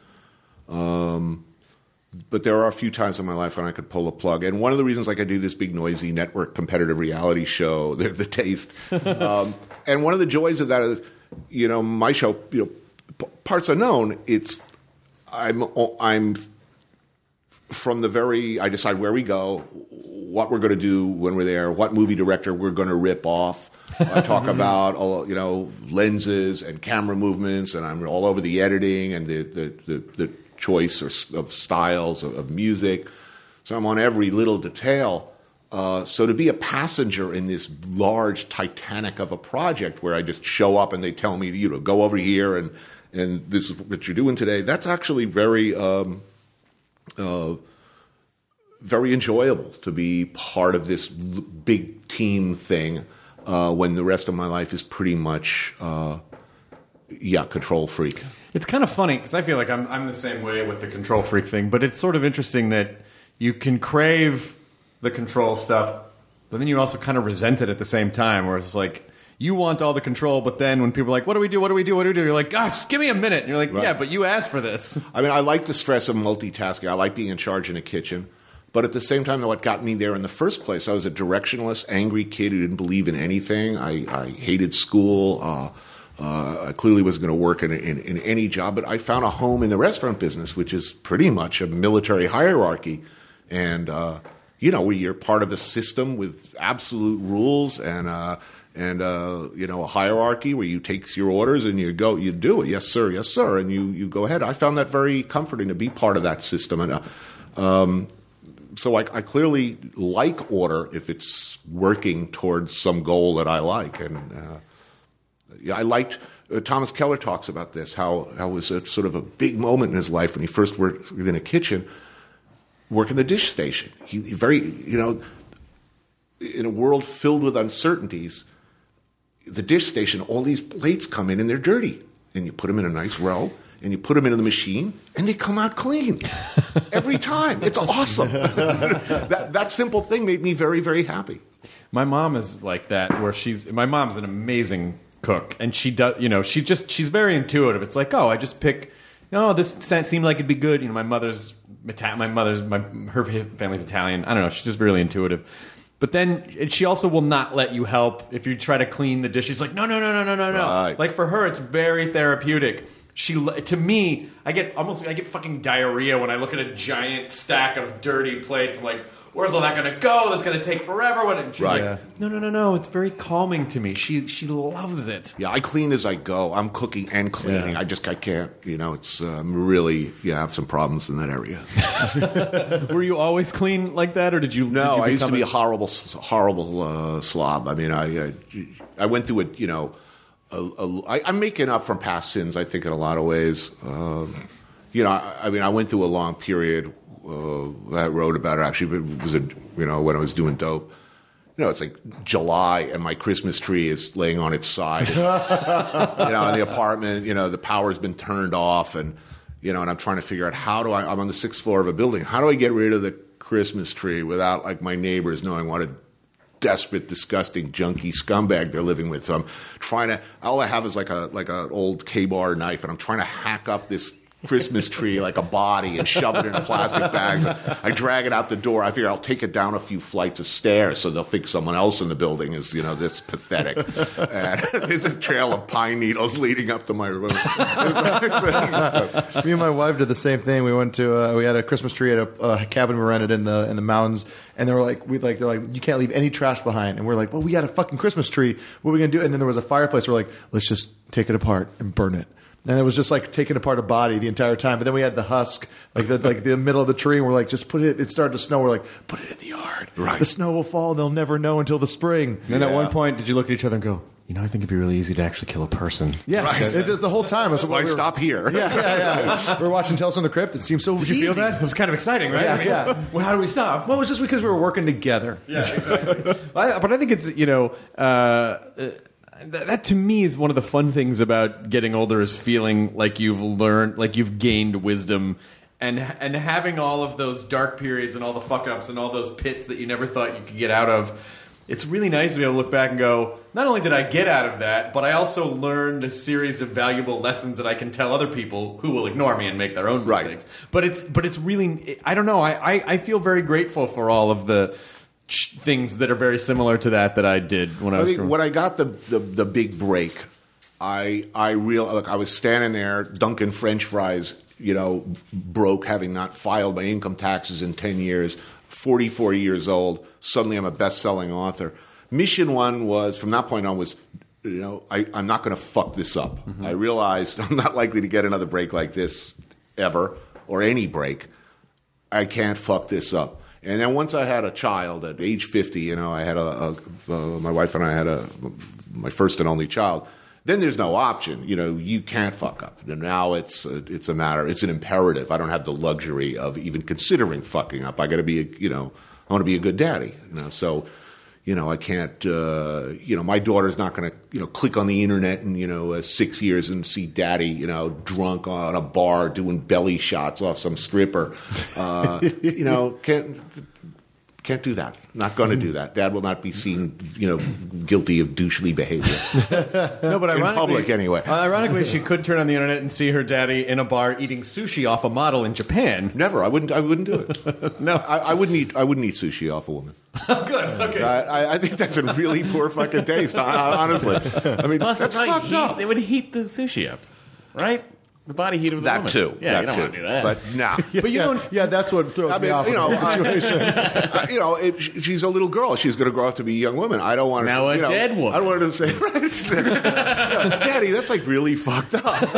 Um. But there are a few times in my life when I could pull a plug. And one of the reasons like I do this big, noisy network competitive reality show, The, the Taste, um, and one of the joys of that is, you know, my show, you know, p- Parts Unknown, it's, I'm, I'm from the very, I decide where we go, what we're going to do when we're there, what movie director we're going to rip off. I talk about, all, you know, lenses and camera movements, and I'm all over the editing and the, the, the, the choice or, of styles of, of music. So I'm on every little detail. Uh, so to be a passenger in this large Titanic of a project where I just show up and they tell me, you know, go over here and and this is what you're doing today, that's actually very um, uh, very enjoyable to be part of this l- big team thing uh, when the rest of my life is pretty much, uh, yeah, control freak. It's kind of funny because I feel like I'm I'm the same way with the control freak thing, but it's sort of interesting that you can crave the control stuff, but then you also kind of resent it at the same time, where it's like you want all the control, but then when people are like, "What do we do? What do we do? What do we do?" You're like, "Gosh, just give me a minute." And you're like, Right. "Yeah, but you asked for this." I mean, I like the stress of multitasking. I like being in charge in a kitchen. But at the same time, what got me there in the first place, I was a directionless, angry kid who didn't believe in anything. I, I hated school. Uh, uh, I clearly wasn't going to work in, in, in any job. But I found a home in the restaurant business, which is pretty much a military hierarchy. And, uh, you know, where you're part of a system with absolute rules and uh, and uh, you know, a hierarchy where you take your orders and you go, you do it. Yes, sir. Yes, sir. And you, you go ahead. I found that very comforting to be part of that system. And uh, um, so I, I clearly like order if it's working towards some goal that I like. And uh, yeah, I liked uh, Thomas Keller talks about this, how, how it was a sort of a big moment in his life when he first worked in a kitchen, working the dish station. He, he very, you know, in a world filled with uncertainties, the dish station, all these plates come in and they're dirty. And you put them in a nice row, and you put them into the machine, and they come out clean. Every time. It's awesome. that, that simple thing made me very, very happy. My mom is like that, where she's, my mom's an amazing cook, and she does, you know, she just, she's very intuitive. It's like, oh, I just pick, oh, this seemed like it'd be good. You know, my mother's, my mother's, my, her family's Italian. I don't know. She's just really intuitive. But then she also will not let you help if you try to clean the dish. She's like, no, no, no, no, no, no, no. Right. Like for her, it's very therapeutic. She, to me, I get almost, I get fucking diarrhea when I look at a giant stack of dirty plates. I'm like, where's all that going to go? That's going to take forever. When it, she's Right. like, no, no, no, no. It's very calming to me. She, she loves it. Yeah, I clean as I go. I'm cooking and cleaning. Yeah. I just, I can't, you know, it's um, really, yeah, I have some problems in that area. Were you always clean like that, or did you? No, did you I used to become be a horrible, horrible uh, slob. I mean, I, I, I went through it, you know, a, a, I, I'm making up from past sins, I think, in a lot of ways. Um, you know, I, I mean, I went through a long period. Uh, I wrote about it, actually, but it was, a, you know, when I was doing dope. You know, it's like July, and my Christmas tree is laying on its side. And, you know, in the apartment, you know, the power's been turned off, and, you know, and I'm trying to figure out how do I, I'm on the sixth floor of a building, how do I get rid of the Christmas tree without, like, my neighbors knowing what a desperate, disgusting, junky scumbag they're living with. So I'm trying to, all I have is like a like an old K-bar knife, and I'm trying to hack up this Christmas tree like a body and shove it in plastic bags. I drag it out the door. I figure I'll take it down a few flights of stairs so they'll think someone else in the building is, you know, this pathetic. And there's a trail of pine needles leading up to my room. Me and my wife did the same thing. We went to uh, we had a Christmas tree at a, a cabin we rented in the in the mountains, and they were like, we like they're like, you can't leave any trash behind. And we're like, well, we got a fucking Christmas tree. What are we gonna do? And then there was a fireplace. We're like, let's just take it apart and burn it. And it was just like taking apart a body the entire time. But then we had the husk, like the like the middle of the tree, and we're like, just put it. It started to snow. We're like, put it in the yard. Right. The snow will fall. They'll never know until the spring. And at one point, did you look at each other and go, you know, I think it'd be really easy to actually kill a person. Yes, Right. it, it, the whole time. It was, Why we were- stop here? Yeah, yeah, yeah. We were watching Tales from the Crypt. It seemed so Did you easy. feel that? It was kind of exciting, right? Yeah, I mean, yeah. Well, how do we stop? Well, it was just because we were working together. Yeah, exactly. I, but I think it's, you know, uh, uh, that, that to me is one of the fun things about getting older, is feeling like you've learned, like you've gained wisdom, and and having all of those dark periods and all the fuck ups and all those pits that you never thought you could get out of. It's really nice to be able to look back and go, not only did I get out of that, but I also learned a series of valuable lessons that I can tell other people who will ignore me and make their own Right. mistakes. But it's but it's really, I don't know, I, I, I feel very grateful for all of the ch- things that are very similar to that that I did when I I was think growing when I got the, the, the big break, I I real look. I was standing there, Dunkin' French fries, you know, broke, having not filed my income taxes in ten years, forty-four years old. Suddenly, I'm a best-selling author. Mission one was, from that point on, was, you know, I, I'm not going to fuck this up. Mm-hmm. I realized I'm not likely to get another break like this ever, or any break. I can't fuck this up. And then once I had a child at age fifty, you know, I had a, a uh, my wife and I had a my first and only child. Then there's no option. You know, you can't fuck up. And now it's a, it's a matter. It's an imperative. I don't have the luxury of even considering fucking up. I got to be, a, you know, I want to be a good daddy. You know, so. You know, I can't, uh, you know, my daughter's not going to, you know, click on the internet in, you know, uh, six years and see daddy, you know, drunk on a bar doing belly shots off some stripper. Uh, you know, can't, can't do that. Not going to do that. Dad will not be seen, you know, guilty of douchely behavior. No, but in ironically, public anyway. uh, ironically, she could turn on the internet and see her daddy in a bar eating sushi off a model in Japan. Never. I wouldn't. I wouldn't do it. No, I, I wouldn't eat. I wouldn't eat sushi off a woman. Good. Okay. I, I think that's a really poor fucking taste. Honestly, I mean, Plus, that's it's like fucked heat, up. they would heat the sushi up, right? The body heat of the that woman. too. Yeah, that you don't too. want to do that. But nah. Yeah, But you yeah, don't- yeah, that's what throws I me mean, off you know, in this I- situation. Uh, you know, it, she's a little girl. She's going to grow up to be a young woman. I don't want to. Now say, a you know, dead woman. I don't want her to say, right, Daddy, that's like really fucked up.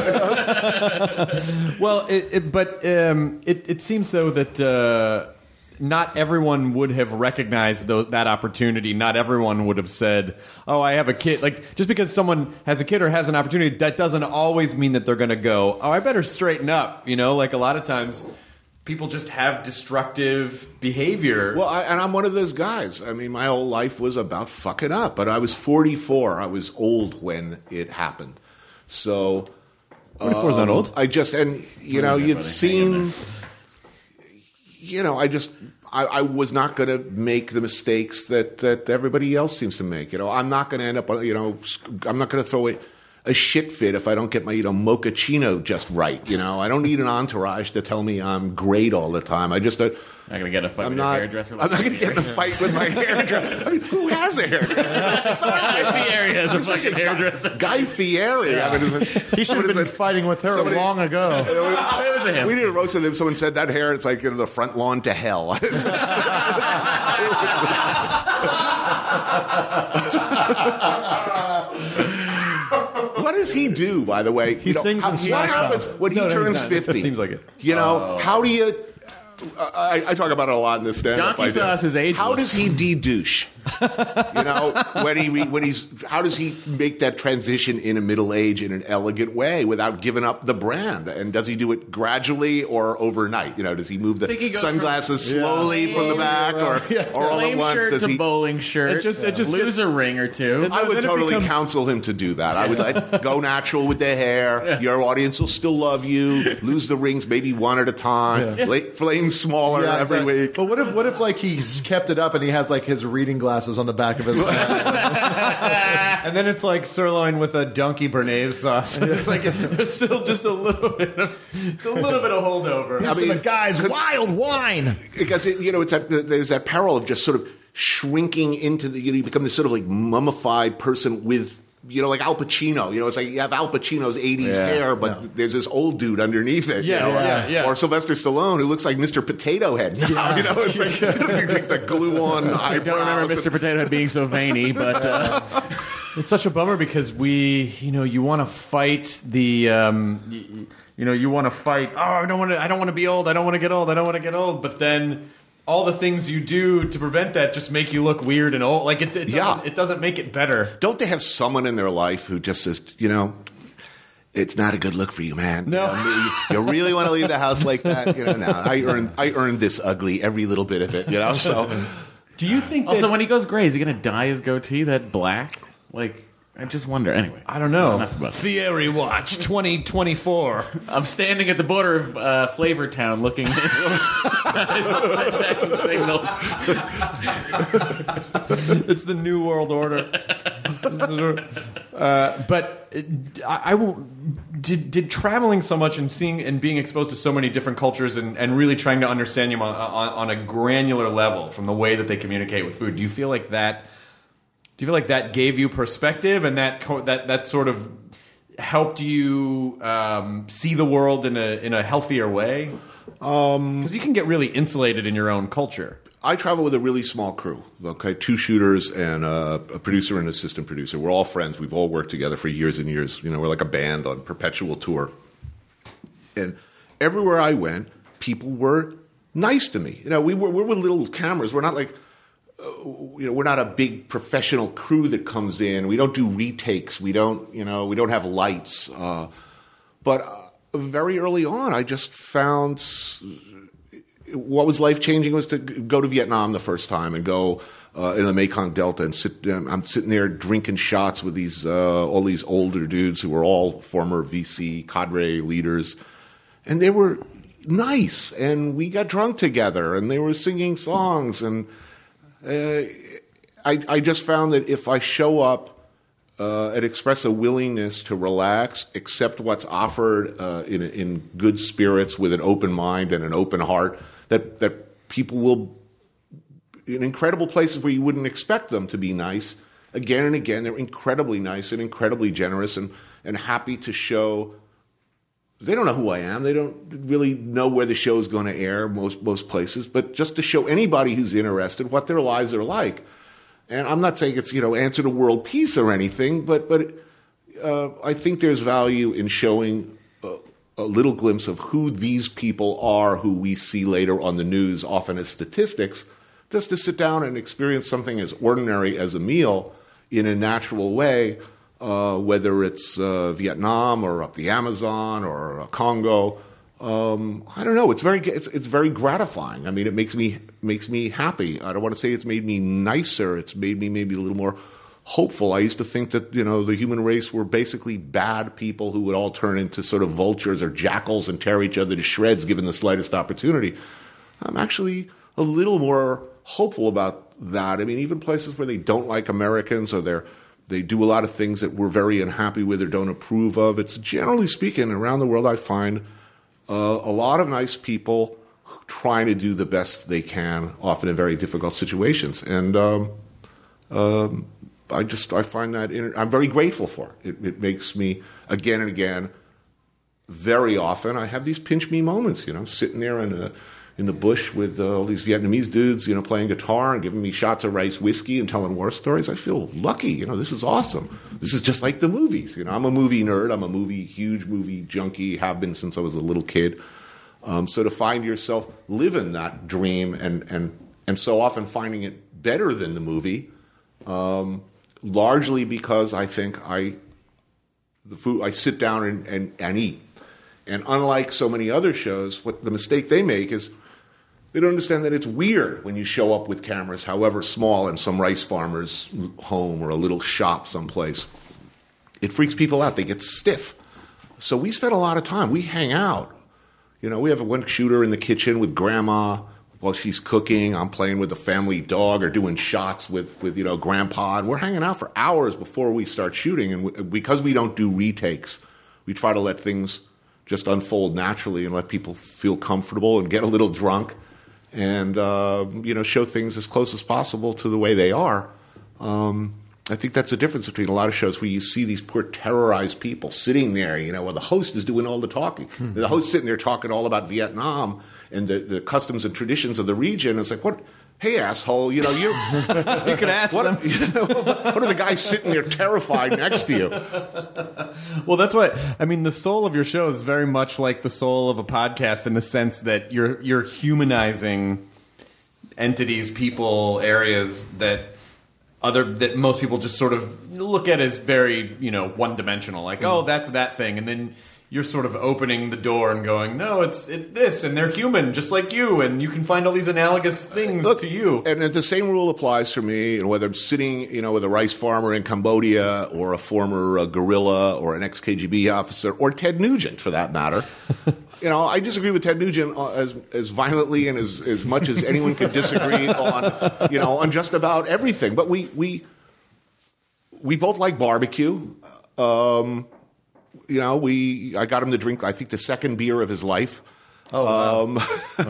Well, it, it, but um, it, it seems though that uh, not everyone would have recognized those, that opportunity. Not everyone would have said, "Oh, I have a kid." Like just because someone has a kid or has an opportunity, that doesn't always mean that they're going to go, "Oh, I better straighten up." You know, like a lot of times, people just have destructive behavior. Well, I, and I'm one of those guys. I mean, my whole life was about fucking up. But I was forty-four. I was old when it happened. So. forty-four is not old. I just, and, you know, you'd seen, you know, I just, I, I was not going to make the mistakes that, that everybody else seems to make. You know, I'm not going to end up, you know, I'm not going to throw a, a shit fit if I don't get my, you know, mochaccino just right. You know, I don't need an entourage to tell me I'm great all the time. I just, uh, I'm not going to get in a fight I'm with not, a hairdresser. I'm not going to get in a fight with my hairdresser. I mean, who has a hairdresser? Guy Fieri has a It's like fucking Guy- hairdresser. Guy Fieri. I mean, is it, He should have been fighting with her somebody- long ago. It was a him. We did a roast of them. Someone said that hair, it's like, you know, the front lawn to hell. What does he do, by the way? He You know, sings how- in What Smash happens Mouth. when he No, no, he's turns not. fifty? That seems like it. You know, how do you... I, I talk about it a lot in this stand-up. Donkey I do. sauce is ageless. How does he de-douche? You know, when he re- when he's how does he make that transition in a middle age in an elegant way without giving up the brand? And does he do it gradually or overnight? You know, does he move the think he goes sunglasses from- slowly Yeah. from the back, or, Yeah. or all at Plain once? shirt Does to he? bowling shirt. It just- it just lose gets- a ring or two. I would then it totally becomes- counsel him to do that. I would let go natural with the hair. Your audience will still love you. Lose the rings maybe one at a time. Yeah. Late flames smaller Yeah, every exactly. week. But what if what if like he's kept it up and he has like his reading glasses on the back of his head? And then it's like sirloin with a donkey béarnaise sauce. It's like there's still just a little bit of a little bit of holdover. I mean, the guy's 'cause- wild wine. Because it, you know, it's that, there's that peril of just sort of shrinking into the. You know, you become this sort of like mummified person with. You know, like Al Pacino. You know, it's like you have Al Pacino's eighties Yeah, hair, but yeah. there's this old dude underneath it. Yeah, you know? yeah, yeah. Or Sylvester Stallone, who looks like Mister Potato Head. Now, you know, it's like, it's like the glue-on eyebrows. I don't remember Mister Potato Head being so veiny, but uh, It's such a bummer because we, you know, you want to fight the, um, you, you know, you want to fight. Oh, I don't want to. I don't want to be old. I don't want to get old. I don't want to get old. But then all the things you do to prevent that just make you look weird and old. Like it, it doesn't, Yeah. it doesn't make it better. Don't they have someone in their life who just says, you know, it's not a good look for you, man. No. You, know, you really want to leave the house like that? You know, no, I earned, I earned this ugly, every little bit of it, you know? So, Do you think? also that, when he goes gray, is he going to dye his goatee that black? Like, I just wonder. Anyway, I don't know. Enough about that. Fieri Watch twenty twenty-four. I'm standing at the border of uh, Flavor Town looking at some signals. It's the new world order. uh, but uh, I, I will. Did, did traveling so much and seeing and being exposed to so many different cultures and, and really trying to understand them on, on, on a granular level from the way that they communicate with food, do you feel like that? Do you feel like that gave you perspective and that co- that that sort of helped you um, see the world in a in a healthier way? Because you can get really insulated in your own culture. I travel with a really small crew, okay? Two shooters and a, a producer and assistant producer. We're all friends. We've all worked together for years and years. You know, we're like a band on perpetual tour. And everywhere I went, people were nice to me. You know, we were, we're with little cameras. We're not like, uh, you know, we're not a big professional crew that comes in. We don't do retakes. We don't, you know, we don't have lights. Uh, but uh, very early on, I just found... what was life-changing was to go to Vietnam the first time and go uh, in the Mekong Delta and sit. Um, I'm sitting there drinking shots with these uh, all these older dudes who were all former V C cadre leaders, and they were nice, and we got drunk together, and they were singing songs, and uh, I, I just found that if I show up uh, and express a willingness to relax, accept what's offered uh, in in good spirits with an open mind and an open heart, that that people will, in incredible places where you wouldn't expect them to be nice, again and again, they're incredibly nice and incredibly generous and, and happy to show they don't know who I am. They don't really know where the show is going to air most most places. But just to show anybody who's interested what their lives are like. And I'm not saying it's, you know, answer to world peace or anything, but but uh, I think there's value in showing a, a little glimpse of who these people are, who we see later on the news, often as statistics, just to sit down and experience something as ordinary as a meal in a natural way. Uh, whether it's uh, Vietnam or up the Amazon or uh, Congo, um, I don't know. It's very it's, it's very gratifying. I mean, it makes me makes me happy. I don't want to say it's made me nicer. It's made me maybe a little more hopeful. I used to think that, you know, the human race were basically bad people who would all turn into sort of vultures or jackals and tear each other to shreds given the slightest opportunity. I'm actually a little more hopeful about that. I mean, even places where they don't like Americans or they're They do a lot of things that we're very unhappy with or don't approve of. It's generally speaking, around the world, I find uh, a lot of nice people trying to do the best they can, often in very difficult situations. And um, um, I just I find that inter- I'm very grateful for it. it. It makes me again and again. Very often, I have these pinch me moments. You know, sitting there in a. in the bush with uh, all these Vietnamese dudes, you know, playing guitar and giving me shots of rice whiskey and telling war stories. I feel lucky. You know, this is awesome. This is just like the movies. You know, I'm a movie nerd. I'm a movie, huge movie junkie, have been since I was a little kid. Um, so to find yourself living that dream and, and, and so often finding it better than the movie, um, largely because I think I, the food, I sit down and, and, and eat. And unlike so many other shows, what the mistake they make is they don't understand that it's weird when you show up with cameras, however small, in some rice farmer's home or a little shop someplace. It freaks people out. They get stiff. So we spend a lot of time. We hang out. You know, we have one shooter in the kitchen with grandma while she's cooking. I'm playing with the family dog or doing shots with, with you know, grandpa. And we're hanging out for hours before we start shooting. And we, because we don't do retakes, we try to let things just unfold naturally and let people feel comfortable and get a little drunk and, uh, you know, show things as close as possible to the way they are. Um, I think that's the difference between a lot of shows where you see these poor terrorized people sitting there, you know, while the host is doing all the talking. Hmm. The host sitting there talking all about Vietnam and the, the customs and traditions of the region. It's like, what? Hey, asshole, you know, you you could ask what, them. You know, what are the guys sitting there terrified next to you? Well, that's what I mean. The soul of your show is very much like the soul of a podcast in the sense that you're you're humanizing entities, people, areas that other that most people just sort of look at as very, you know, one dimensional. Like, mm-hmm. oh, that's that thing, and then you're sort of opening the door and going, no, it's it's this, and they're human, just like you, and you can find all these analogous things Look, to you. And the same rule applies for me, and whether I'm sitting, you know, with a rice farmer in Cambodia, or a former uh, guerrilla, or an ex-K G B officer, or Ted Nugent, for that matter. You know, I disagree with Ted Nugent as as violently and as, as much as anyone could disagree on, you know, on just about everything. But we we we both like barbecue. Um, You know, we I got him to drink, I think, the second beer of his life. Oh, wow. Um,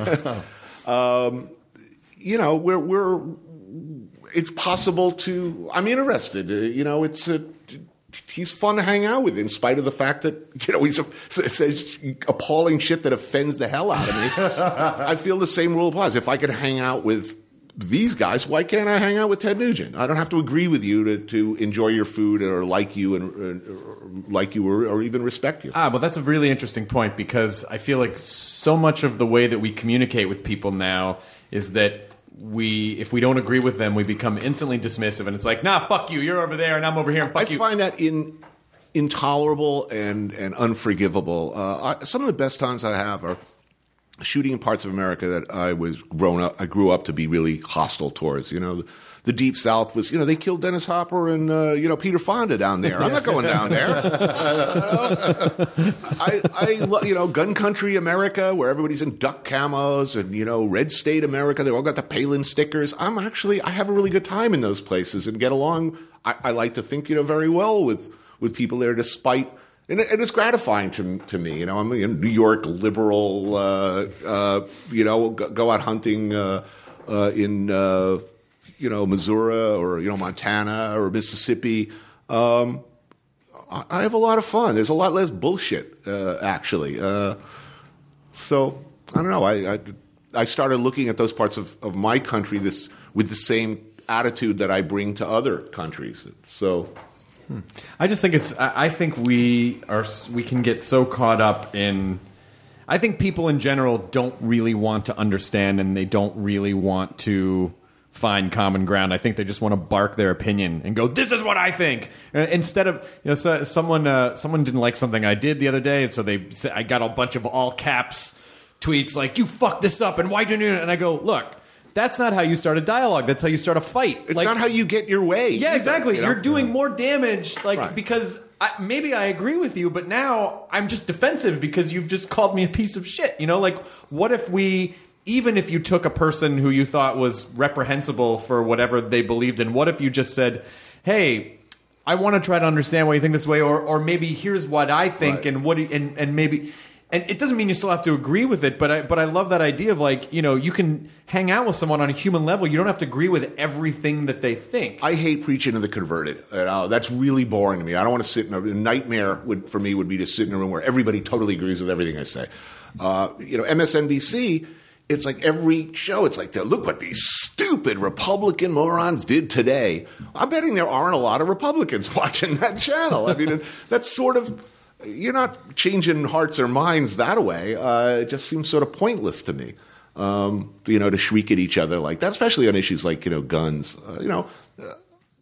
um, you know, we're we're. It's possible to. I'm interested. Uh, you know, it's a. He's fun to hang out with, in spite of the fact that, you know, he's a, says appalling shit that offends the hell out of me. I feel the same rule applies. If I could hang out with these guys, why can't I hang out with Ted Nugent? I don't have to agree with you to, to enjoy your food or like you and or like you or, or even respect you. Ah, well, that's a really interesting point, because I feel like so much of the way that we communicate with people now is that we, if we don't agree with them, we become instantly dismissive, and it's like, nah, fuck you, you're over there, and I'm over here, and fuck I you. I find that in intolerable and and unforgivable. Uh, I, some of the best times I have are shooting in parts of America that I was grown up, I grew up to be really hostile towards. You know, the, the Deep South was, you know, they killed Dennis Hopper and uh, you know, Peter Fonda down there. I'm not going down there. uh, I, I, you know, gun country America, where everybody's in duck camos, and you know, red state America, they all got the Palin stickers. I'm actually, I have a really good time in those places and get along. I, I like to think, you know, very well with with people there, despite. And it's gratifying to to me. You know, I'm a New York liberal. Uh, uh, you know, go out hunting uh, uh, in uh, you know, Missouri or you know, Montana or Mississippi. Um, I, I have a lot of fun. There's a lot less bullshit, uh, actually. Uh, so I don't know. I, I I started looking at those parts of, of my country this with the same attitude that I bring to other countries. So. I just think it's. I think we are. We can get so caught up in. I think people in general don't really want to understand, and they don't really want to find common ground. I think they just want to bark their opinion and go, "This is what I think." Instead of, you know, so, someone uh, someone didn't like something I did the other day, so they. I got a bunch of all caps tweets like, "You fucked this up," and why didn't you? And I go, "Look. That's not how you start a dialogue. That's how you start a fight. It's like, not how you get your way. Yeah, either, exactly. You know? You're doing more damage, like Right. because I, maybe I agree with you, but now I'm just defensive because you've just called me a piece of shit. You know, like what if we, even if you took a person who you thought was reprehensible for whatever they believed in, what if you just said, "Hey, I want to try to understand why you think this way," or or maybe here's what I think, Right. and what do you, and and maybe. And it doesn't mean you still have to agree with it, but I but I love that idea of like, you know, you can hang out with someone on a human level. You don't have to agree with everything that they think. I hate preaching to the converted. You know, that's really boring to me. I don't want to sit in a, a nightmare would, for me would be to sit in a room where everybody totally agrees with everything I say. Uh, you know, M S N B C, it's like every show, it's like, look what these stupid Republican morons did today. I'm betting there aren't a lot of Republicans watching that channel. I mean, that's sort of... You're not changing hearts or minds that way. Uh, it just seems sort of pointless to me, um, you know, to shriek at each other like that, especially on issues like, you know, guns. Uh, you know, uh,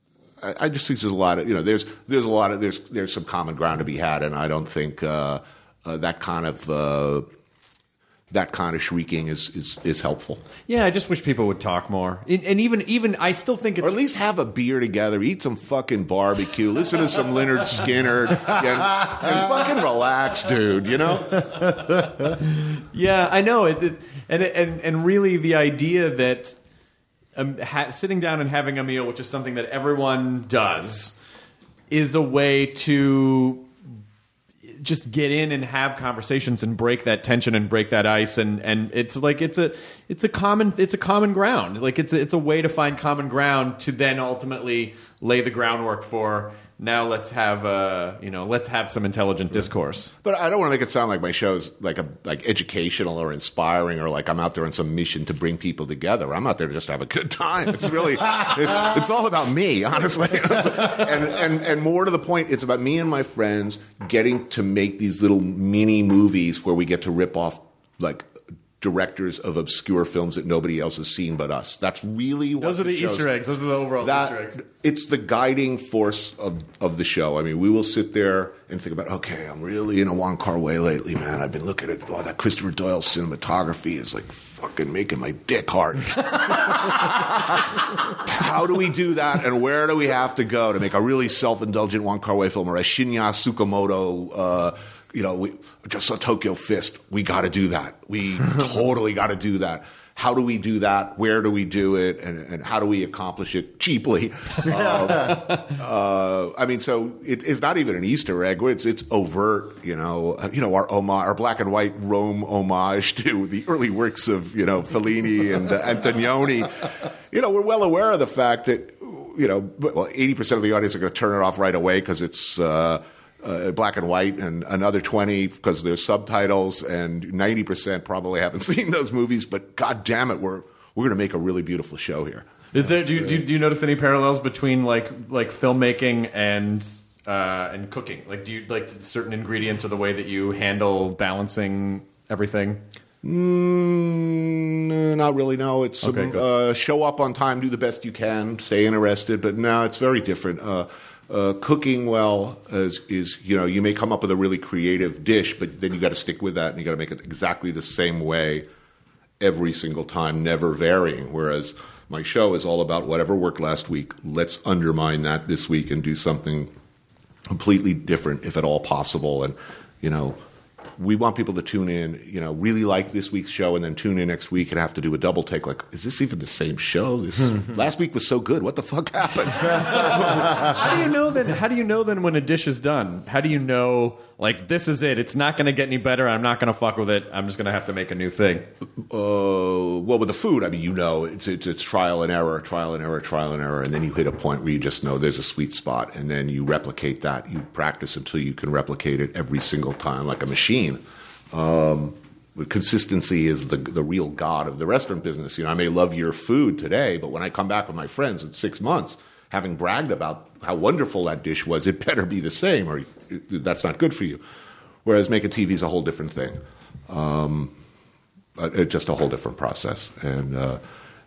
I, I just think there's a lot of, you know, there's there's a lot of there's there's some common ground to be had, and I don't think uh, uh, that kind of uh, that kind of shrieking is, is is helpful. Yeah, I just wish people would talk more. And and even even I still think it's... Or at least have a beer together, eat some fucking barbecue, listen to some Lynyrd Skynyrd, and, and fucking relax, dude, you know? Yeah, I know. It, it, and, and, and really the idea that um, ha- sitting down and having a meal, which is something that everyone does, is a way to... just get in and have conversations and break that tension and break that ice, and, and it's like it's a it's a common it's a common ground. Like it's a, it's a way to find common ground to then ultimately lay the groundwork for now. Let's have uh you know let's have some intelligent discourse. But I don't want to make it sound like my show's like a like educational or inspiring, or like I'm out there on some mission to bring people together. I'm out there to just have a good time. It's really it's, it's all about me, honestly. and, and and more to the point, it's about me and my friends getting to make these little mini movies where we get to rip off like directors of obscure films that nobody else has seen but us. That's really what Those are the, the Easter eggs. Those are the overall that, Easter eggs. It's the guiding force of, of the show. I mean, we will sit there and think about, okay, I'm really in a Wong Kar-wai lately, man. I've been looking at, oh, that Christopher Doyle cinematography is like fucking making my dick hard. How do we do that, and where do we have to go to make a really self-indulgent Wong Kar-wai film, or a Shinya Tsukamoto, uh, you know, we just saw Tokyo Fist. We got to do that. We totally got to do that. How do we do that? Where do we do it? And, and how do we accomplish it cheaply? Uh, uh, I mean, so it, it's not even an Easter egg. It's it's overt. You know, you know our homage, our black and white Rome homage to the early works of you know Fellini and uh, Antonioni. You know, we're well aware of the fact that you know, well, eighty percent of the audience are going to turn it off right away because it's. Uh, Uh, black and white, and another twenty because there's subtitles, and ninety percent probably haven't seen those movies. But God damn it, we're we're going to make a really beautiful show here. Is there? Do you, do you do you notice any parallels between like like filmmaking and uh, and cooking? Like, do you like certain ingredients or the way that you handle balancing everything? Mm, not really. No, it's Okay, um, good. uh, show up on time, do the best you can, stay interested. But no, it's very different. Uh, Uh, cooking well is, is, you know, you may come up with a really creative dish, but then you got to stick with that, and you got to make it exactly the same way every single time, never varying. Whereas my show is all about whatever worked last week, let's undermine that this week and do something completely different, if at all possible. And, you know, we want people to tune in, you know, really like this week's show, and then tune in next week and have to do a double take. Like, is this even the same show? This last week was so good. What the fuck happened? How do you know then? How do you know then when a dish is done? How do you know, like, this is it? It's not going to get any better. I'm not going to fuck with it. I'm just going to have to make a new thing. Uh, well, with the food, I mean, you know, it's, it's it's trial and error, trial and error, trial and error, and then you hit a point where you just know there's a sweet spot, and then you replicate that. You practice until you can replicate it every single time, like a machine. Um, consistency is the the real god of the restaurant business. You know, I may love your food today, but when I come back with my friends in six months, having bragged about how wonderful that dish was, it better be the same, or that's not good for you. Whereas making T V is a whole different thing. Um, it's just a whole different process. And uh,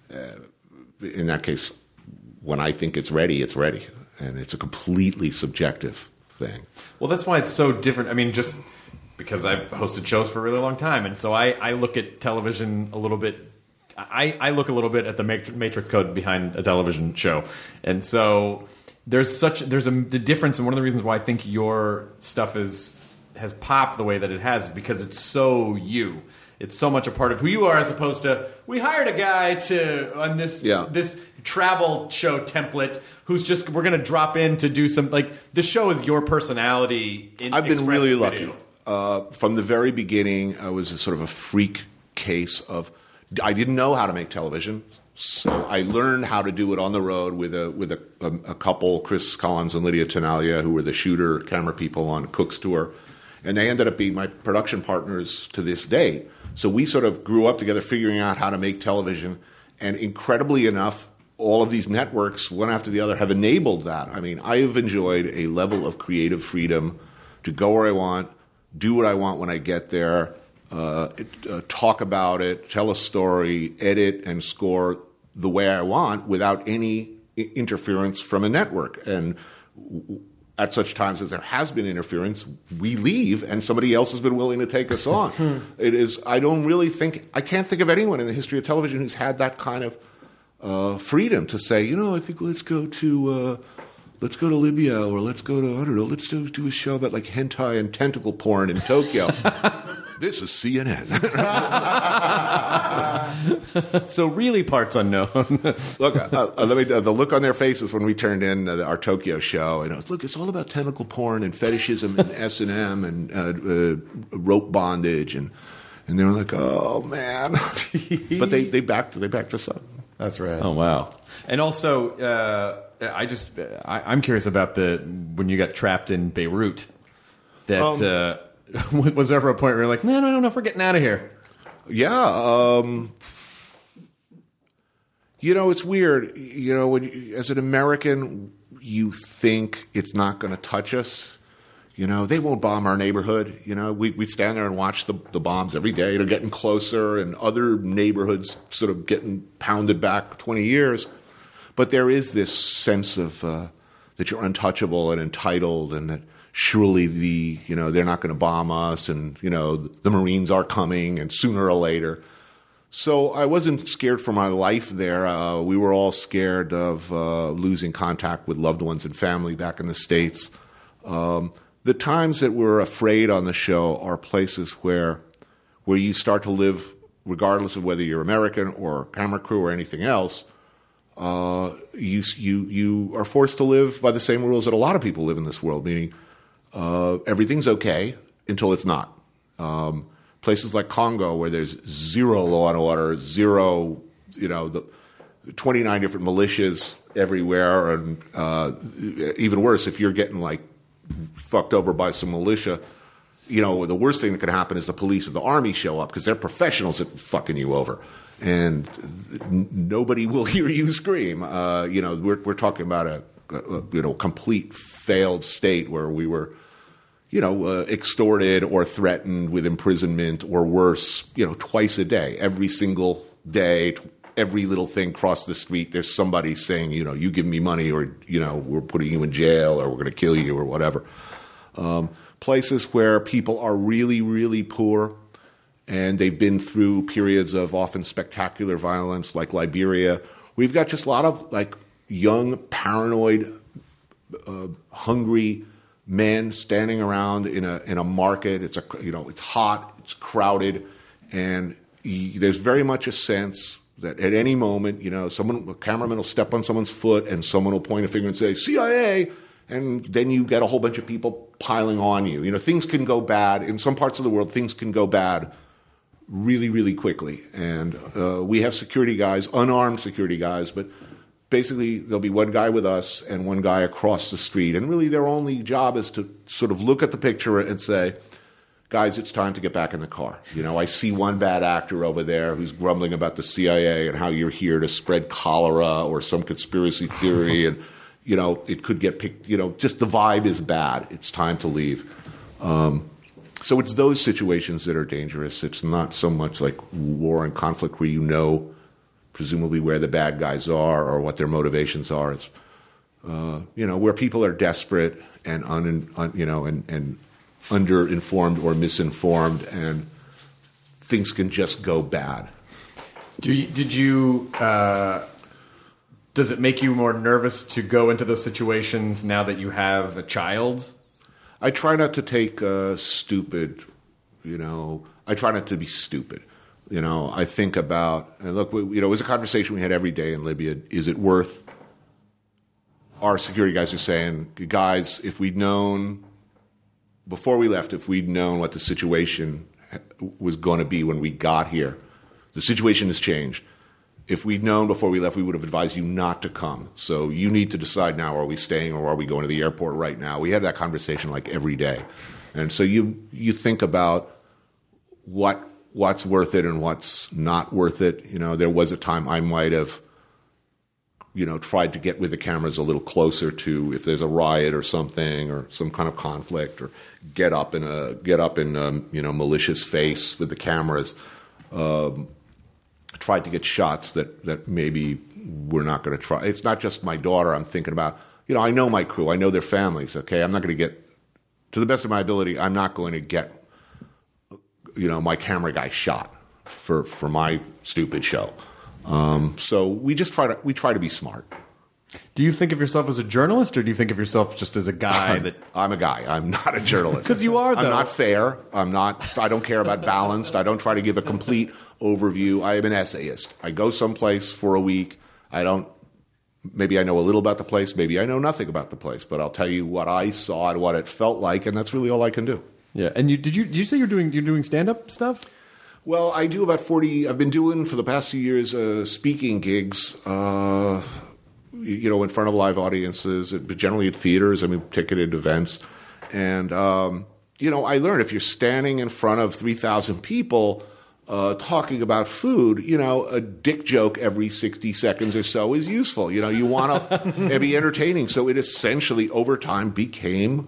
in that case, when I think it's ready, it's ready. And it's a completely subjective thing. Well, that's why it's so different. I mean, just because I've hosted shows for a really long time, and so I, I look at television a little bit. I, I look a little bit at the matrix, matrix code behind a television show, and so there's such there's a the difference, and one of the reasons why I think your stuff is has popped the way that it has is because it's so you. It's so much a part of who you are, as opposed to we hired a guy to on this yeah. this travel show template who's just we're going to drop in to do some like the show is your personality. In I've been really lucky. Video. Uh, from the very beginning, I was a sort of a freak case of I didn't know how to make television, so I learned how to do it on the road with a with a, a, a couple, Chris Collins and Lydia Tenalia, who were the shooter camera people on Cook's tour, and they ended up being my production partners to this day. So we sort of grew up together, figuring out how to make television, and incredibly enough, all of these networks, one after the other, have enabled that. I mean, I have enjoyed a level of creative freedom to go where I want, do what I want when I get there, uh, uh, talk about it, tell a story, edit and score the way I want without any I- interference from a network. And w- at such times as there has been interference, we leave and somebody else has been willing to take us on. It is, I don't really think, I can't think of anyone in the history of television who's had that kind of uh, freedom to say, you know, I think let's go to... Uh, Let's go to Libya, or let's go to, I don't know, let's do, do a show about like hentai and tentacle porn in Tokyo. This is C N N. So really parts unknown. Look, uh, uh, let me, uh, the look on their faces when we turned in uh, our Tokyo show, and uh, look, it's all about tentacle porn and fetishism and S and M and uh, uh, rope bondage, and and they were like, oh man. But they, they, backed, they backed us up. That's right. Oh, wow. And also... Uh, I just, I, I'm curious about the when you got trapped in Beirut. That um, uh, was there ever a point where you're like, man, I don't know if we're getting out of here? Yeah, um, you know, it's weird. You know, when you, as an American, you think it's not going to touch us. You know, they won't bomb our neighborhood. You know, we we stand there and watch the the bombs every day. They're getting closer, and other neighborhoods sort of getting pounded back twenty years. But there is this sense of uh, that you're untouchable and entitled, and that surely the you know they're not going to bomb us, and you know the Marines are coming, and sooner or later. So I wasn't scared for my life there. Uh, we were all scared of uh, losing contact with loved ones and family back in the States. Um, the times that we're afraid on the show are places where where you start to live, regardless of whether you're American or camera crew or anything else. Uh, you you you are forced to live by the same rules that a lot of people live in this world, meaning uh, everything's okay until it's not. Um, places like Congo, where there's zero law and order, zero, you know, the twenty-nine different militias everywhere, and uh, even worse, if you're getting like fucked over by some militia, you know, the worst thing that could happen is the police or the army show up because they're professionals at fucking you over. And nobody will hear you scream. Uh, you know, we're we're talking about a, a you know complete failed state where we were, you know, uh, extorted or threatened with imprisonment or worse, you know, twice a day, every single day, every little thing crossed the street. There's somebody saying, you know, you give me money, or you know, we're putting you in jail, or we're going to kill you, or whatever. Um, places where people are really, really poor. And they've been through periods of often spectacular violence, like Liberia. We've got just a lot of like young, paranoid, uh, hungry men standing around in a in a market. It's a you know it's hot, it's crowded, and y- there's very much a sense that at any moment, you know, someone a cameraman will step on someone's foot, and someone will point a finger and say C I A, and then you get a whole bunch of people piling on you. You know, things can go bad in some parts of the world. Things can go bad really, really quickly, and uh, we have security guys, unarmed security guys, but basically there'll be one guy with us and one guy across the street, and really their only job is to sort of look at the picture and say, guys, it's time to get back in the car. You know, I see one bad actor over there who's grumbling about the C I A and how you're here to spread cholera or some conspiracy theory, and you know it could get picked. You know, just the vibe is bad. It's time to leave. Um, So it's those situations that are dangerous. It's not so much like war and conflict where you know presumably where the bad guys are or what their motivations are. It's uh, you know where people are desperate and un, un you know and, and underinformed or misinformed, and things can just go bad. Do you, did you? Uh, does it make you more nervous to go into those situations now that you have a child? I try not to take uh, stupid, you know, I try not to be stupid. You know, I think about, and look, we, you know, it was a conversation we had every day in Libya. Is it worth, our security guys are saying, guys, if we'd known, before we left, if we'd known what the situation was going to be when we got here, the situation has changed. If we'd known before we left, we would have advised you not to come. So you need to decide now, are we staying or are we going to the airport right now? We have that conversation like every day. And so you you think about what what's worth it and what's not worth it. You know, there was a time I might have, you know, tried to get with the cameras a little closer to if there's a riot or something or some kind of conflict, or get up in a get up in um, you know malicious face with the cameras. Um, tried to get shots that, that maybe we're not going to try. It's not just my daughter. I'm thinking about, you know, I know my crew. I know their families, okay? I'm not going to get, to the best of my ability, I'm not going to get, you know, my camera guy shot for, for my stupid show. Um, so we just try to, we try to be smart. Do you think of yourself as a journalist, or do you think of yourself just as a guy that... I'm a guy. I'm not a journalist. Because you are, though. I'm not fair. I'm not... I don't care about balanced. I don't try to give a complete overview. I am an essayist. I go someplace for a week. I don't... Maybe I know a little about the place. Maybe I know nothing about the place. But I'll tell you what I saw and what it felt like, and that's really all I can do. Yeah. And you did you did you say you're doing you're doing stand-up stuff? Well, I do about forty... I've been doing, for the past few years, uh, speaking gigs... Uh, you know, in front of live audiences, but generally at theaters. I mean, ticketed events. And, um, you know, I learned if you're standing in front of three thousand people uh, talking about food, you know, a dick joke every sixty seconds or so is useful. You know, you want to be entertaining. So it essentially, over time, became,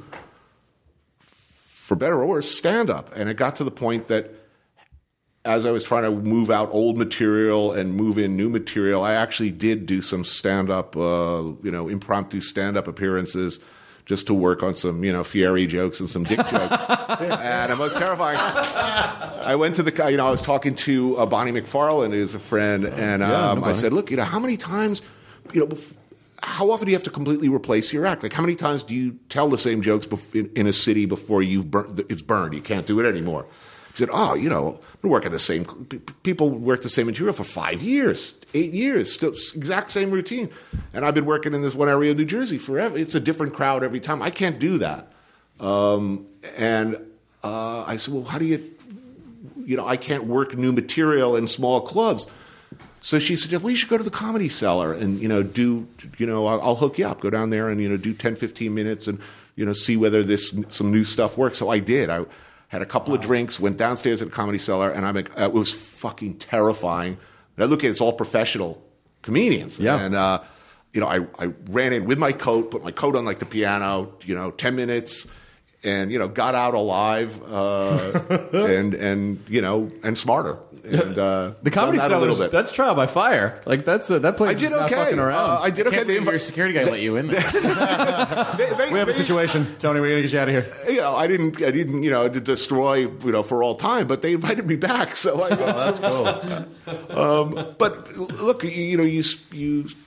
for better or worse, stand-up. And it got to the point that as I was trying to move out old material and move in new material, I actually did do some stand-up, uh, you know, impromptu stand-up appearances just to work on some, you know, Fieri jokes and some dick jokes. And it was terrifying. I went to the, you know, I was talking to uh, Bonnie McFarlane, who's a friend, and um, yeah, no I said, look, you know, how many times, you know, how often do you have to completely replace your act? Like, how many times do you tell the same jokes in, in a city before you've burnt, it's burned? You can't do it anymore. He said, oh, you know, we're working the same, people work the same material for five years, eight years, still exact same routine. And I've been working in this one area of New Jersey forever. It's a different crowd every time. I can't do that. Um, and uh, I said, well, how do you, you know, I can't work new material in small clubs. So she suggested, well, you should go to the Comedy Cellar and, you know, do, you know, I'll, I'll hook you up. Go down there and, you know, do ten, fifteen minutes and, you know, see whether this, some new stuff works. So I did. I had a couple wow. of drinks, went downstairs at the Comedy Cellar, and I'm, it was fucking terrifying. And I look at it, it's all professional comedians. Yeah. And, uh, you know, I, I ran in with my coat, put my coat on like the piano, you know, ten minutes, and, you know, got out alive uh, and, and, you know, and smarter. And, uh, the Comedy Cellar, that's trial by fire. Like, that's uh, that place I did is not okay. fucking around. Uh, I did okay. They, your security guy they, let you in there. they, they, we have they, a situation, Tony. We're gonna get you out of here. You know, I didn't, I didn't, you know, destroy, you know, for all time. But they invited me back, so I. Oh, that's cool. um, but look, you, you know, you you.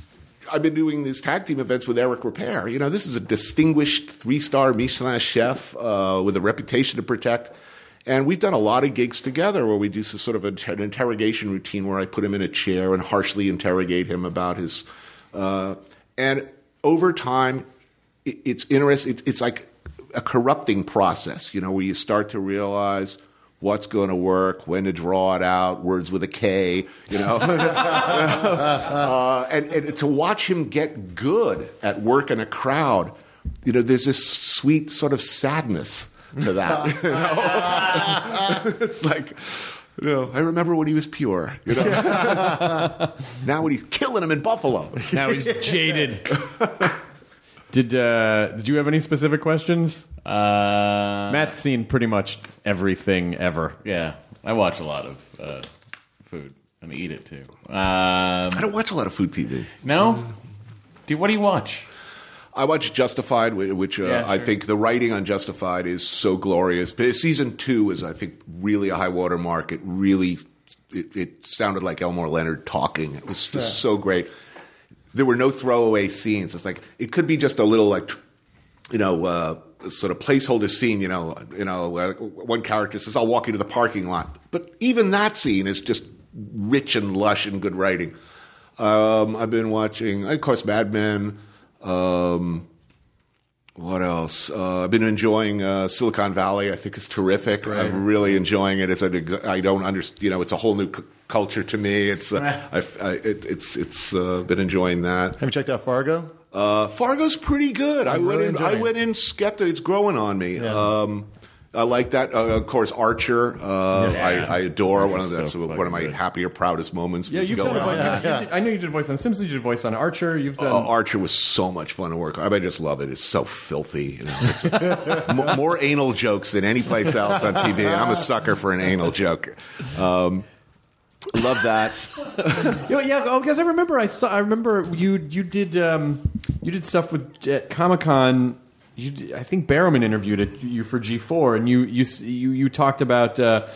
I've been doing these tag team events with Eric Repair. You know, this is a distinguished three-star Michelin chef uh, with a reputation to protect. And we've done a lot of gigs together where we do some sort of a, an interrogation routine where I put him in a chair and harshly interrogate him about his uh, – and over time, it, it's interesting. It, it's like a corrupting process, you know, where you start to realize what's going to work, when to draw it out, words with a K, you know. uh, and, and to watch him get good at work in a crowd, you know, there's this sweet sort of sadness to that. You know? It's like, you know, I remember when he was pure. You know, now when he's killing him in Buffalo. Now he's jaded. Did uh, Did you have any specific questions? Uh, Matt's seen pretty much everything ever. Yeah, I watch a lot of uh, food and eat it too. Um, I don't watch a lot of food T V. No, dude, what do you watch? I watch Justified, which uh, Yeah, sure. I think the writing on Justified is so glorious. But season two is, I think, really a high water mark. It really, it, it sounded like Elmore Leonard talking. It was just yeah. so great. There were no throwaway scenes. It's like it could be just a little, like, you know, uh, sort of placeholder scene. You know, you know, uh, one character says, "I'll walk you to the parking lot," but even that scene is just rich and lush and good writing. Um, I've been watching, of course, Mad Men. Um, what else? Uh, I've been enjoying uh, Silicon Valley. I think it's terrific. It's I'm really enjoying it. It's a, I don't understand. You know, it's a whole new c- culture to me. It's uh, I've, I, it, it's it's uh, been enjoying that. Have you checked out Fargo? Uh, Fargo's pretty good. I'm I went really in. I enjoying went in skeptic. It's growing on me. Yeah. Um, I like that. Uh, of course, Archer. Uh, Yeah. I, I adore. One of so that's one of my fucking good. happier, proudest moments. Yeah, was you've going done a on. bunch. You- you did- I know you did a voice on Simpsons. You did a voice on Archer. You've done. Uh, Archer was so much fun to work on. I, mean, I just love it. It's so filthy. You know, it's m- more anal jokes than any place else on T V. I'm a sucker for an anal joke. Um, love that. Yeah, yeah. Oh, because I remember. I saw. I remember you. You did. Um, you did stuff with at Comic Con. You, did- I think Barrowman interviewed it, you for G four, and you you you, you talked about. Uh,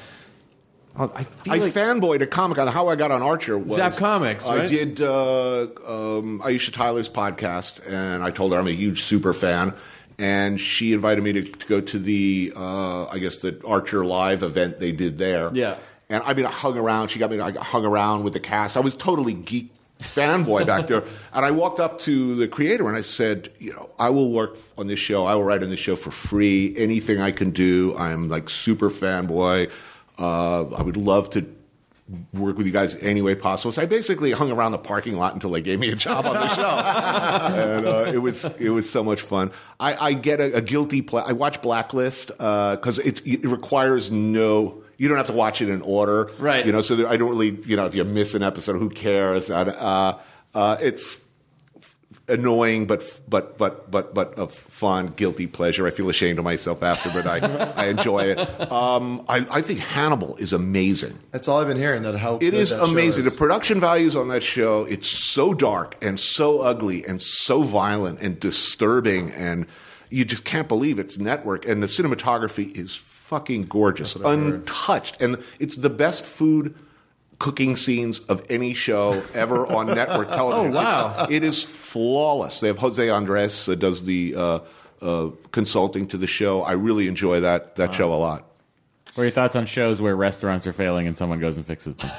I feel I like fanboyed at Comic Con. How I got on Archer was Zap Comics, I right? did uh, um, Aisha Tyler's podcast, and I told her I'm a huge super fan. And she invited me to, to go to the, uh, I guess, the Archer Live event they did there. Yeah. And I mean, I hung around. She got me. I hung around with the cast. I was totally geek fanboy back there. And I walked up to the creator and I said, you know, I will work on this show. I will write on this show for free. Anything I can do. I'm like super fanboy. Uh, I would love to work with you guys any way possible. So I basically hung around the parking lot until they gave me a job on the show. And uh, it was it was so much fun. I, I get a, a guilty ple- I watch Blacklist because uh, it, it requires no. You don't have to watch it in order, Right. You know, so there, I don't really. You know, if you miss an episode, who cares? Uh, uh, it's annoying, but but but but but of fun, guilty pleasure. I feel ashamed of myself after, but I I enjoy it. Um, I, I think Hannibal is amazing. That's all I've been hearing. That how It good is that show amazing. is. The production values on that show, it's so dark and so ugly and so violent and disturbing, and you just can't believe it's network. And the cinematography is fucking gorgeous, untouched. And it's the best food cooking scenes of any show ever on network television. Oh, wow. It's, it is flawless. They have Jose Andres uh, does the uh, uh, consulting to the show. I really enjoy that, that wow. show a lot. What are your thoughts on shows where restaurants are failing and someone goes and fixes them?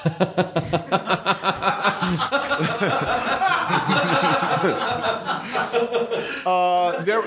uh, there,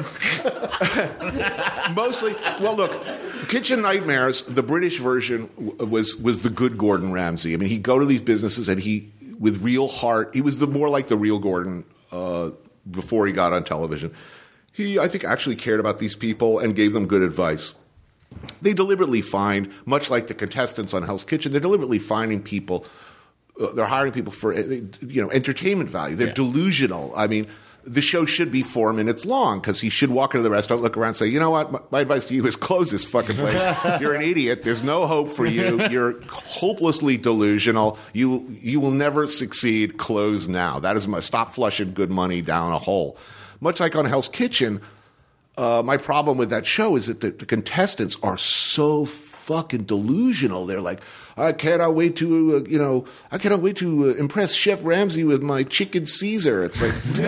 mostly, well, look, Kitchen Nightmares, the British version was was the good Gordon Ramsay. I mean, he'd go to these businesses and he, with real heart, he was the more like the real Gordon uh, before he got on television. He, I think, actually cared about these people and gave them good advice. They deliberately find, much like the contestants on Hell's Kitchen, they're deliberately finding people. Uh, they're hiring people for you know entertainment value. They're yeah. delusional. I mean, the show should be four minutes long because he should walk into the restaurant, look around, and say, "You know what? My, my advice to you is close this fucking place. You're an idiot. There's no hope for you. You're hopelessly delusional. You you will never succeed. Close now. That is my stop flushing good money down a hole." Much like on Hell's Kitchen. Uh, my problem with that show is that the, the contestants are so fucking delusional. They're like, I cannot wait to, uh, you know, I cannot wait to uh, impress Chef Ramsay with my chicken Caesar. It's like, dude,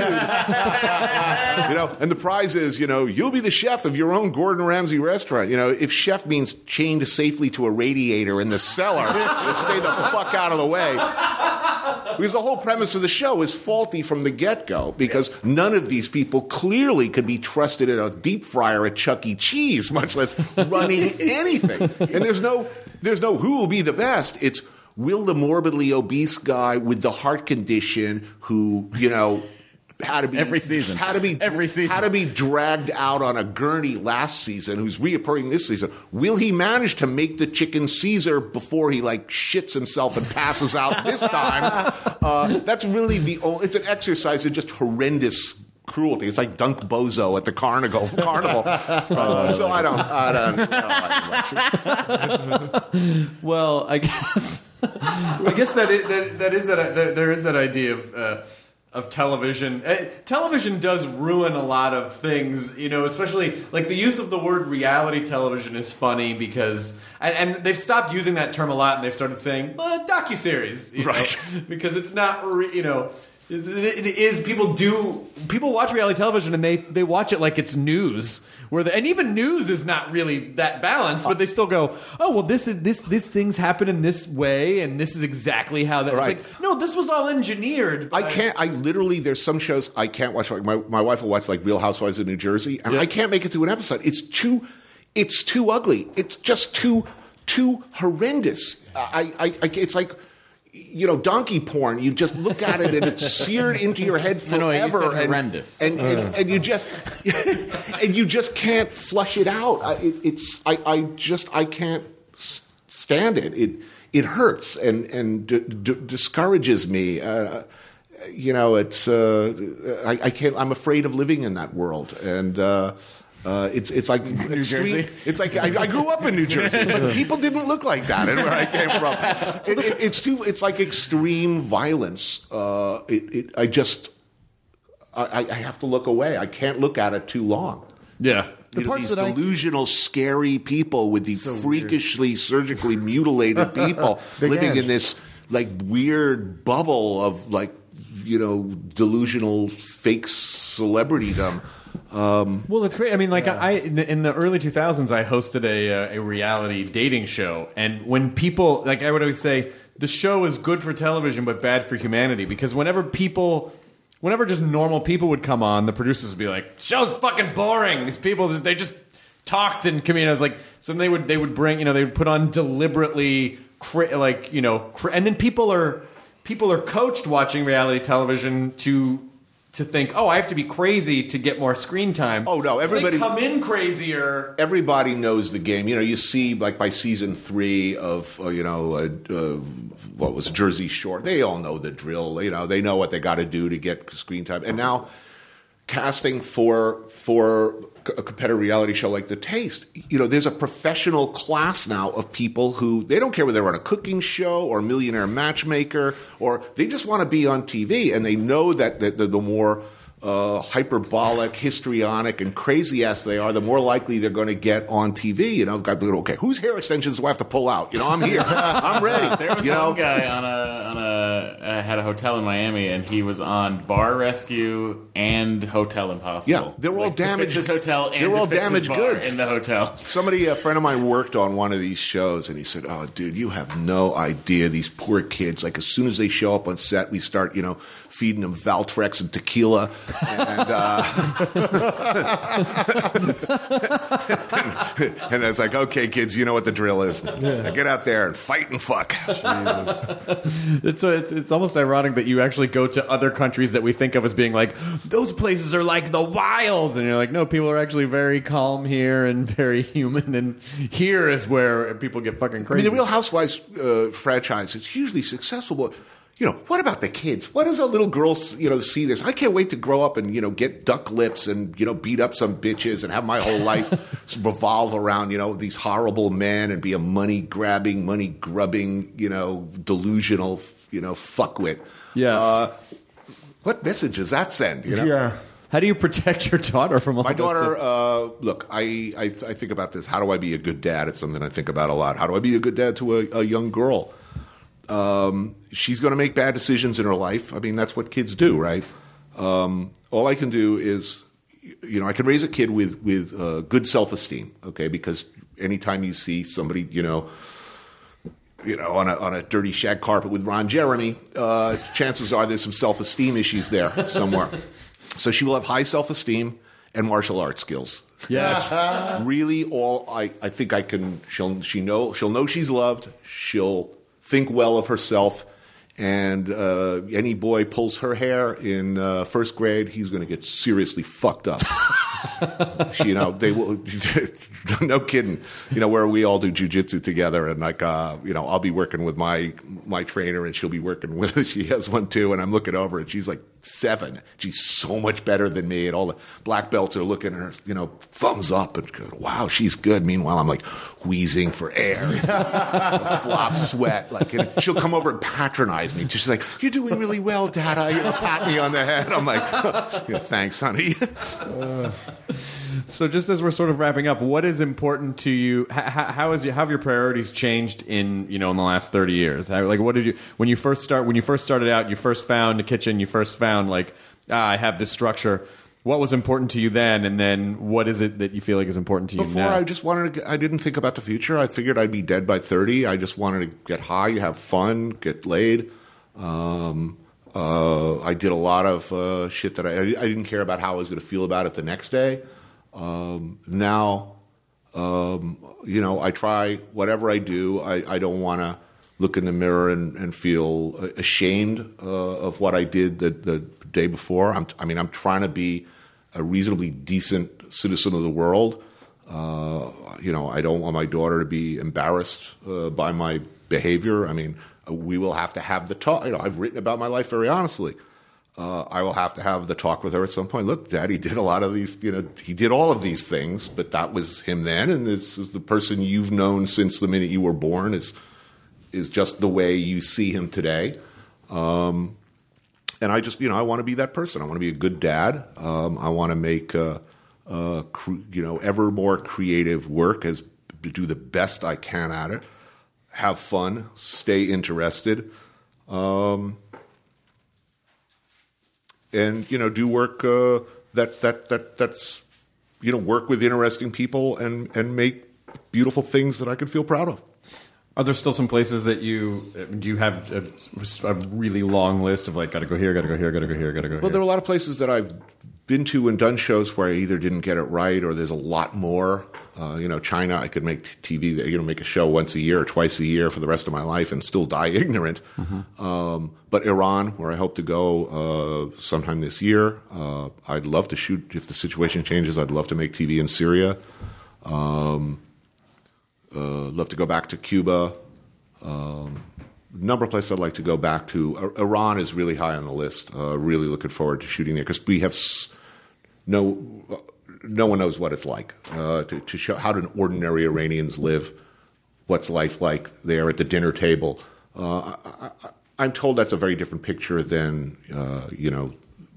you know, and the prize is, you know, you'll be the chef of your own Gordon Ramsay restaurant. You know, if chef means chained safely to a radiator in the cellar, just stay the fuck out of the way. Because the whole premise of the show is faulty from the get-go, because none of these people clearly could be trusted in a deep fryer at Chuck E. Cheese, much less running anything. And there's no, there's no who will be the best. It's will the morbidly obese guy with the heart condition who, you know, had to be every season, had to be every season, had to be dragged out on a gurney last season, who's reappearing this season. Will he manage to make the chicken Caesar before he like shits himself and passes out this time? Uh, that's really the only. It's an exercise in just horrendous cruelty. It's like Dunk Bozo at the carnival. Carnival. Uh, so I don't. I don't. I don't like Well, I guess. I guess that is, that, that is that there, there is that idea of. Uh, Of television. Uh, television does ruin a lot of things, you know, especially like the use of the word reality television is funny because, and, and they've stopped using that term a lot and they've started saying, well, docuseries, you right? know, because it's not, re- you know, it, it is, people do, people watch reality television and they, they watch it like it's news. Where the, and even news is not really that balanced, but they still go, oh, well, this is this this things happen in this way, and this is exactly how that. Right. It's like, no, this was all engineered. I can't. I literally. There's some shows I can't watch. Like my my wife will watch like Real Housewives of New Jersey, and yeah. I can't make it through an episode. It's too. It's too ugly. It's just too too horrendous. I. I. I it's like. You know, donkey porn. You just look at it and it's seared into your head forever. No, no, you said and, horrendous. And, and, and, and you just and you just can't flush it out. I, it, it's I, I just I can't stand it. It it hurts and and d- d- discourages me. Uh, you know, it's uh, I, I can't. I'm afraid of living in that world and. Uh, Uh, it's it's like New extreme, Jersey. It's like I, I grew up in New Jersey. People didn't look like that, and where I came from, it, it, it's too. It's like extreme violence. Uh, it, it, I just I, I have to look away. I can't look at it too long. Yeah. You know, these delusional, scary people with these so freakishly, weird. surgically mutilated people living edge. in this like weird bubble of like you know delusional fake celebritydom. Um, well, it's great. I mean, like yeah. I in the, in the early two thousands, I hosted a a reality dating show, and when people like I would always say the show is good for television but bad for humanity because whenever people, whenever just normal people would come on, the producers would be like, "Show's fucking boring." These people they just talked and comedians I was like, so they would they would bring you know they would put on deliberately cra- like you know cra- and then people are people are coached watching reality television to. To think, oh, I have to be crazy to get more screen time. Oh no, everybody so they come in crazier. Everybody knows the game. You know, you see like by season three of uh, you know uh, uh, what was Jersey Shore. They all know the drill. You know, they know what they got to do to get screen time. And now casting for for a competitive reality show like The Taste, you know, there's a professional class now of people who they don't care whether they're on a cooking show or Millionaire Matchmaker or they just want to be on T V and they know that the, the, the more uh, hyperbolic, histrionic, and crazy ass they are, the more likely they're going to get on T V. You know, got okay, whose hair extensions do I have to pull out? You know, I'm here, I'm ready. There was you one know? guy on a on a uh, had a hotel in Miami, and he was on Bar Rescue and Hotel Impossible. Yeah, they're all like, damaged. His hotel and they're all Fix's damaged bar goods in the hotel. Somebody, a friend of mine, worked on one of these shows, and he said, "Oh, dude, you have no idea. These poor kids. Like as soon as they show up on set, we start, you know, feeding them Valtrex and tequila, and uh, and, and it's like, okay, kids, you know what the drill is. Yeah. Get out there and fight and fuck." it's, it's it's almost ironic that you actually go to other countries that we think of as being like those places are like the wilds, and you're like, no, people are actually very calm here and very human, and here is where people get fucking crazy. I mean, the Real Housewives uh, franchise is hugely successful, but. You know, what about the kids? What does a little girl, you know, see this? I can't wait to grow up and, you know, get duck lips and, you know, beat up some bitches and have my whole life revolve around, you know, these horrible men and be a money-grabbing, money-grubbing, you know, delusional, you know, fuckwit. Yeah. Uh, what message does that send, you know? Yeah. How do you protect your daughter from all My that daughter, stuff? uh, look, I, I I think about this. How do I be a good dad? It's something I think about a lot. How do I be a good dad to a, a young girl? Um, she's going to make bad decisions in her life. I mean, that's what kids do, right? Um, all I can do is, you know, I can raise a kid with with uh, good self-esteem, okay? Because anytime you see somebody, you know, you know, on a on a dirty shag carpet with Ron Jeremy, uh, chances are there's some self-esteem issues there somewhere. So she will have high self-esteem and martial arts skills. Yes. That's really all I, I think I can. She'll she know she'll know she's loved. She'll think well of herself. And uh, any boy pulls her hair in uh, first grade, he's going to get seriously fucked up. she, you know, they will. No kidding. You know, where we all do jujitsu together, and like, uh, you know, I'll be working with my my trainer, and she'll be working with. She has one too, and I'm looking over, and she's like seven. She's so much better than me, and all the black belts are looking at her, you know, thumbs up, and go, wow, she's good. Meanwhile, I'm like wheezing for air, flop sweat. Like, and she'll come over and patronize me. She's like, "You're doing really well, Dada." You know, pat me on the head. I'm like, yeah, "Thanks, honey." uh, so, just as we're sort of wrapping up, what is important to you? How, how is you, how have your priorities changed in you know in the last thirty years? How, like, what did you when you first start when you first started out? You first found a kitchen. You first found like, ah, I have this structure. What was important to you then, and then what is it that you feel like is important to you Before, now? I just wanted to get, I didn't think about the future. I figured I'd be dead by thirty. I just wanted to get high, have fun, get laid. Um, uh, I did a lot of uh, shit that I, I didn't care about how I was going to feel about it the next day. Um, now, um, you know, I try whatever I do. I, I don't want to look in the mirror and, and feel ashamed uh, of what I did the, the day before. I'm, I mean, I'm trying to be a reasonably decent citizen of the world. Uh, you know, I don't want my daughter to be embarrassed uh, by my behavior. I mean, we will have to have the talk. You know, I've written about my life very honestly. Uh, I will have to have the talk with her at some point. Look, Daddy did a lot of these, you know, he did all of these things, but that was him then, and this is the person you've known since the minute you were born is is just the way you see him today. Um, and I just, you know, I want to be that person. I want to be a good dad. Um, I want to make, uh, uh, cre- you know, ever more creative work, as do the best I can at it, have fun, stay interested. Um And you know, do work uh, that that that that's you know, work with interesting people and and make beautiful things that I can feel proud of. Are there still some places that you do you have a, a really long list of like, got to go here, got to go here, got to go here, got to go here? Well, there are a lot of places that I've been to and done shows where I either didn't get it right or there's a lot more. Uh, you know, China, I could make T V, you know, make a show once a year or twice a year for the rest of my life and still die ignorant. Mm-hmm. Um, but Iran, where I hope to go uh, sometime this year, uh, I'd love to shoot, if the situation changes, I'd love to make T V in Syria. Um, uh, love to go back to Cuba. Um, number of places I'd like to go back to. Uh, Iran is really high on the list. Uh, really looking forward to shooting there because we have s- no... Uh, no one knows what it's like uh, to, to show how do ordinary Iranians live, what's life like there at the dinner table. Uh, I, I, I'm told that's a very different picture than, uh, you know,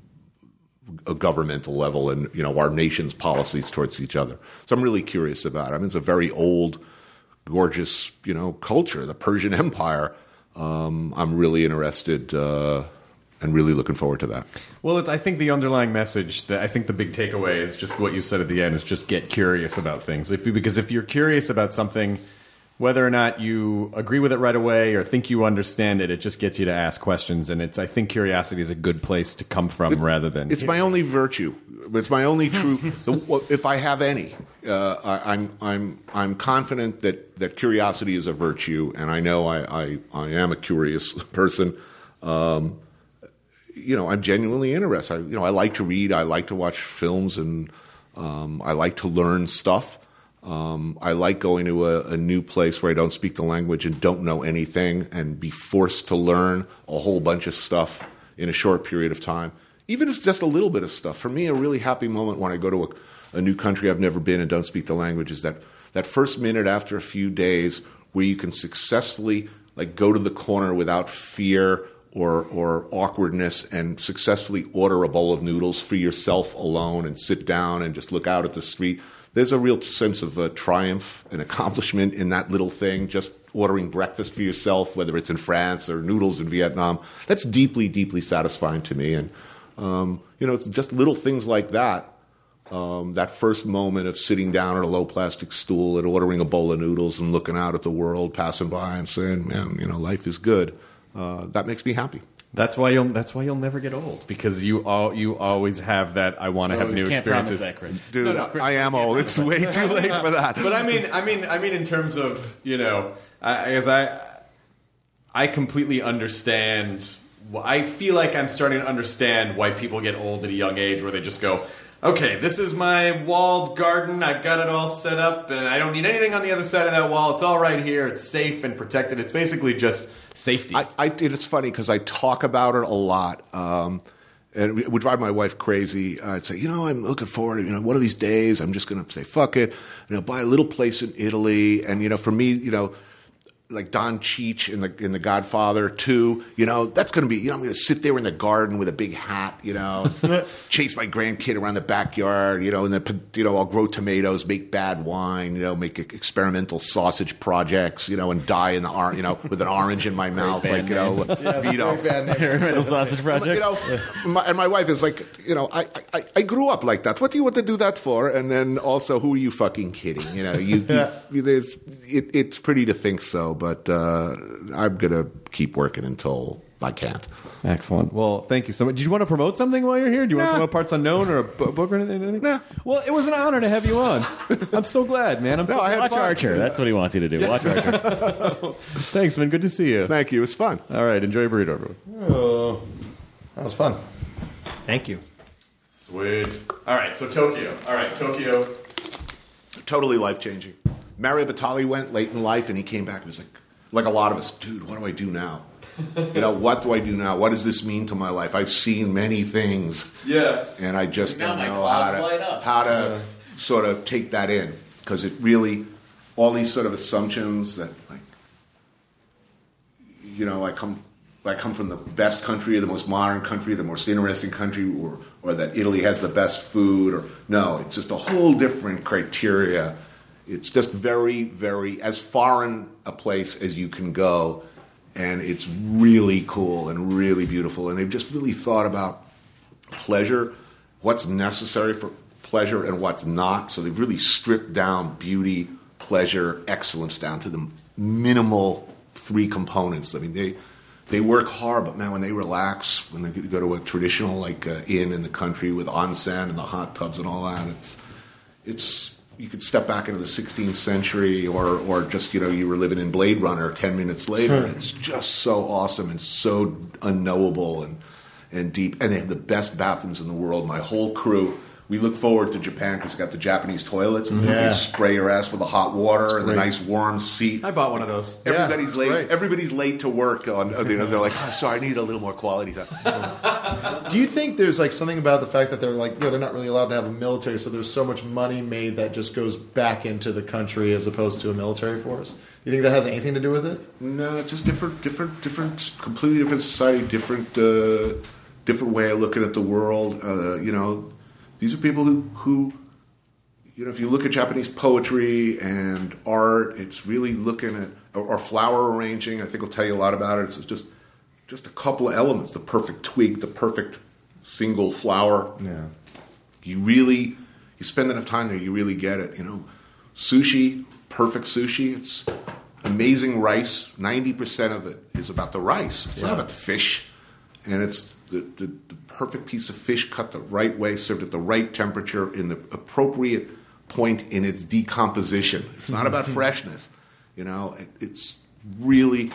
a governmental level and, you know, our nation's policies towards each other. So I'm really curious about it. I mean, it's a very old, gorgeous, you know, culture, the Persian Empire. Um, I'm really interested uh, and really looking forward to that. Well, it's, I think the underlying message, that I think the big takeaway is just what you said at the end, is just get curious about things. If you, because if you're curious about something, whether or not you agree with it right away or think you understand it, it just gets you to ask questions. And it's, I think curiosity is a good place to come from it, rather than... It's my only virtue. It's my only true... the, if I have any, uh, I, I'm I'm I'm confident that, that curiosity is a virtue, and I know I, I, I am a curious person. Um, you know, I'm genuinely interested. I, you know, I like to read. I like to watch films, and um, I like to learn stuff. Um, I like going to a, a new place where I don't speak the language and don't know anything and be forced to learn a whole bunch of stuff in a short period of time. Even if it's just a little bit of stuff. For me, a really happy moment when I go to a, a new country I've never been and don't speak the language is that, that first minute after a few days where you can successfully like go to the corner without fear or or awkwardness and successfully order a bowl of noodles for yourself alone and sit down and just look out at the street. There's a real sense of uh, triumph and accomplishment in that little thing, just ordering breakfast for yourself, whether it's in France or noodles in Vietnam. That's deeply, deeply satisfying to me. And, um, you know, it's just little things like that. Um, that first moment of sitting down at a low plastic stool and ordering a bowl of noodles and looking out at the world passing by and saying, man, you know, life is good. Uh, that makes me happy. That's why you'll. That's why you'll never get old, because you all you always have that. I want to Oh, have you new can't experiences. promise that, Chris. Dude, No, no, Chris, I am you can't old. It's way too late for that. But I mean, I mean, I mean, in terms of, you know, I, as I, I completely understand. I feel like I'm starting to understand why people get old at a young age, where they just go, okay, this is my walled garden. I've got it all set up, and I don't need anything on the other side of that wall. It's all right here. It's safe and protected. It's basically just safety. I, I, it's funny because I talk about it a lot, um, and it would drive my wife crazy. I'd say, you know, I'm looking forward to, you know, one of these days I'm just going to say, fuck it, you know, buy a little place in Italy. And, you know, for me, you know, like Don Cheech in the in the Godfather two, you know, that's going to be, you know, I'm going to sit there in the garden with a big hat, you know, chase my grandkid around the backyard, you know, and then, you know, I'll grow tomatoes, make bad wine, you know, make experimental sausage projects, you know, and die in the or, you know, with an orange in my mouth, like, you know, Yeah, Vito. Experimental sausage project. You know, my, and my wife is like, you know, I, I I grew up like that. What do you want to do that for? And then also, who are you fucking kidding? You know, you, you there's it, it's pretty to think so. But uh, I'm going to keep working until I can't. Excellent. Well, thank you so much. Did you want to promote something while you're here? Do you want Nah. to promote Parts Unknown or a bu- book or anything? anything? Nah. Well, it was an honor to have you on. I'm so glad, man. I'm so No, I had Watch fun. Archer. That's what he wants you to do. Watch Archer. Thanks, man. Good to see you. Thank you. It was fun. All right. Enjoy your burrito, everyone. Oh, that was fun. Thank you. Sweet. All right. So Tokyo. All right. Tokyo. Totally life-changing. Mario Batali went late in life, and he came back and was like, like a lot of us, dude, what do I do now? You know, what do I do now? What does this mean to my life? I've seen many things. Yeah. And I just Now don't my know how clouds to, light up. how to sort of take that in. Because it really, all these sort of assumptions that, like, you know, I come, I come from the best country, the most modern country, the most interesting country, or, or that Italy has the best food, or no, it's just a whole different criteria. It's just very, very, as foreign a place as you can go, and it's really cool and really beautiful. And they've just really thought about pleasure, what's necessary for pleasure and what's not. So they've really stripped down beauty, pleasure, excellence down to the minimal three components. I mean, they they work hard, but man, when they relax, when they go to a traditional like uh, inn in the country with onsen and the hot tubs and all that, it's it's. You could step back into the sixteenth century, or or just, you know, you were living in Blade Runner ten minutes later. Sure. It's just so awesome and so unknowable and and deep. And they have the best bathrooms in the world. My whole crew, we look forward to Japan because it's got the Japanese toilets. Yeah. You spray your ass with the hot water and the great. nice warm seat. I bought one of those. Everybody's it's late. great. Everybody's late to work. On you know, they're like, oh, sorry, I need a little more quality time. Do you think there's like something about the fact that they're like, you know, they're not really allowed to have a military, so there's so much money made that just goes back into the country as opposed to a military force? You think that has anything to do with it? No, it's just different, different, different, completely different society, different, uh, different way of looking at the world. Uh, you know, these are people who, who, you know, if you look at Japanese poetry and art, it's really looking at, or, or flower arranging. I think will tell you a lot about it. It's just, just a couple of elements: the perfect twig, the perfect single flower. Yeah. You really, you spend enough time there, you really get it. You know, sushi, perfect sushi. It's amazing rice. Ninety percent of it is about the rice. It's Yeah. not about the fish. And it's the, the, the perfect piece of fish cut the right way, served at the right temperature, in the appropriate point in its decomposition. It's not about freshness. You know, it, it's really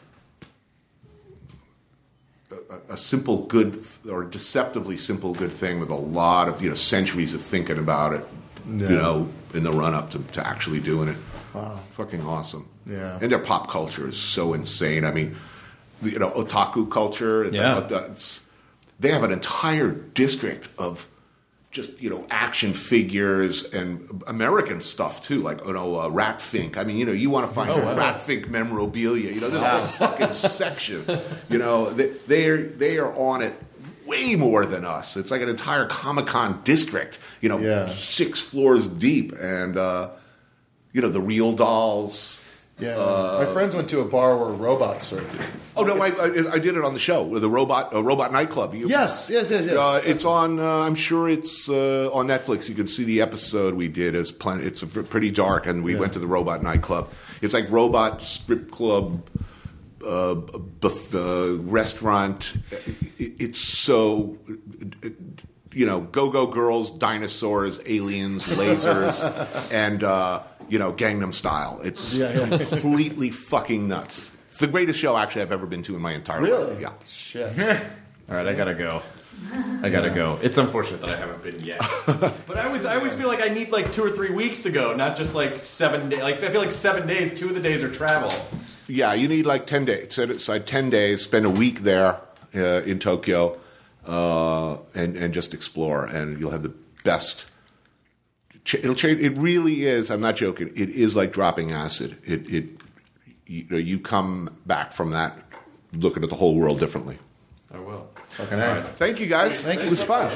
a, a simple good, or deceptively simple good thing with a lot of, you know, centuries of thinking about it, Yeah. you know, in the run-up to, to actually doing it. Wow. Fucking awesome. Yeah. And their pop culture is so insane. I mean, you know, otaku culture. It's Yeah. like, it's, they have an entire district of just, you know, action figures and American stuff too, like, you know, uh, Rat Fink. I mean, you know, you want to find oh, wow. Rat Fink memorabilia. You know, there's a whole fucking section. You know, they, they are they are on it way more than us. It's like an entire Comic-Con district. You know, yeah. six floors deep, and uh, you know, the real dolls. Yeah, uh, my friends went to a bar where robots served you. Oh no, I, I, I did it on the show with a robot, a robot nightclub. You, yes, yes, yes, yes. Uh, it's on. Uh, I'm sure it's uh, on Netflix. You can see the episode we did. It's plenty. It's pretty dark, and we yeah. went to the robot nightclub. It's like robot strip club, uh, buff, uh, restaurant. It, it's so. You know, go-go girls, dinosaurs, aliens, lasers, and, uh, you know, Gangnam Style. It's yeah, yeah. completely fucking nuts. It's the greatest show, actually, I've ever been to in my entire really? life. Yeah. Shit. All right, I gotta go. I gotta go. It's unfortunate that I haven't been yet. But I always, I always feel like I need like two or three weeks to go, not just like seven days. Like I feel like seven days, two of the days are travel. Yeah, you need like ten days. Set aside ten days, spend a week there uh, in Tokyo. Uh, and and just explore, and you'll have the best. It'll change. It really is. I'm not joking. It is like dropping acid. It it you know, you come back from that looking at the whole world differently. I will. Okay. All right. Thank you guys. Thank you. It was fun.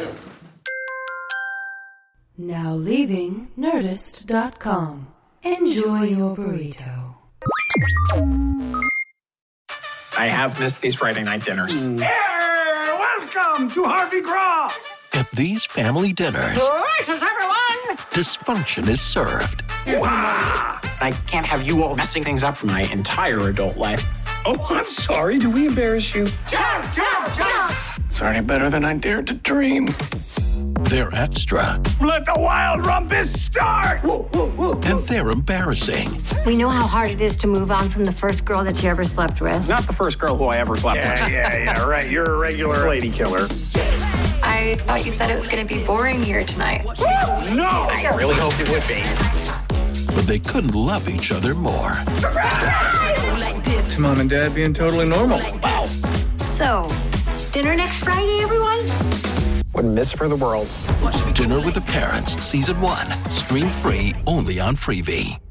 Now leaving Nerdist dot com. Enjoy your burrito. I have missed these Friday night dinners. Mm. Welcome to Harvey Graw. At these family dinners, gracious everyone, dysfunction is served. Wow. I can't have you all messing things up for my entire adult life. Oh, I'm sorry. Do we embarrass you? Jump, jump, jump! It's already better than I dared to dream. They're extra. Let the wild rumpus start! Woo, woo, woo, woo. And they're embarrassing. We know how hard it is to move on from the first girl that you ever slept with. Not the first girl who I ever slept yeah, with. Yeah, yeah, yeah, right. You're a regular lady killer. I thought you said it was going to be boring here tonight. Woo, no! I really hoped it would be. But they couldn't love each other more. It's Mom and Dad being totally normal. Wow. So, dinner next Friday, everyone? Wouldn't miss it for the world. Dinner with the Parents, Season one. Stream free only on Freevee.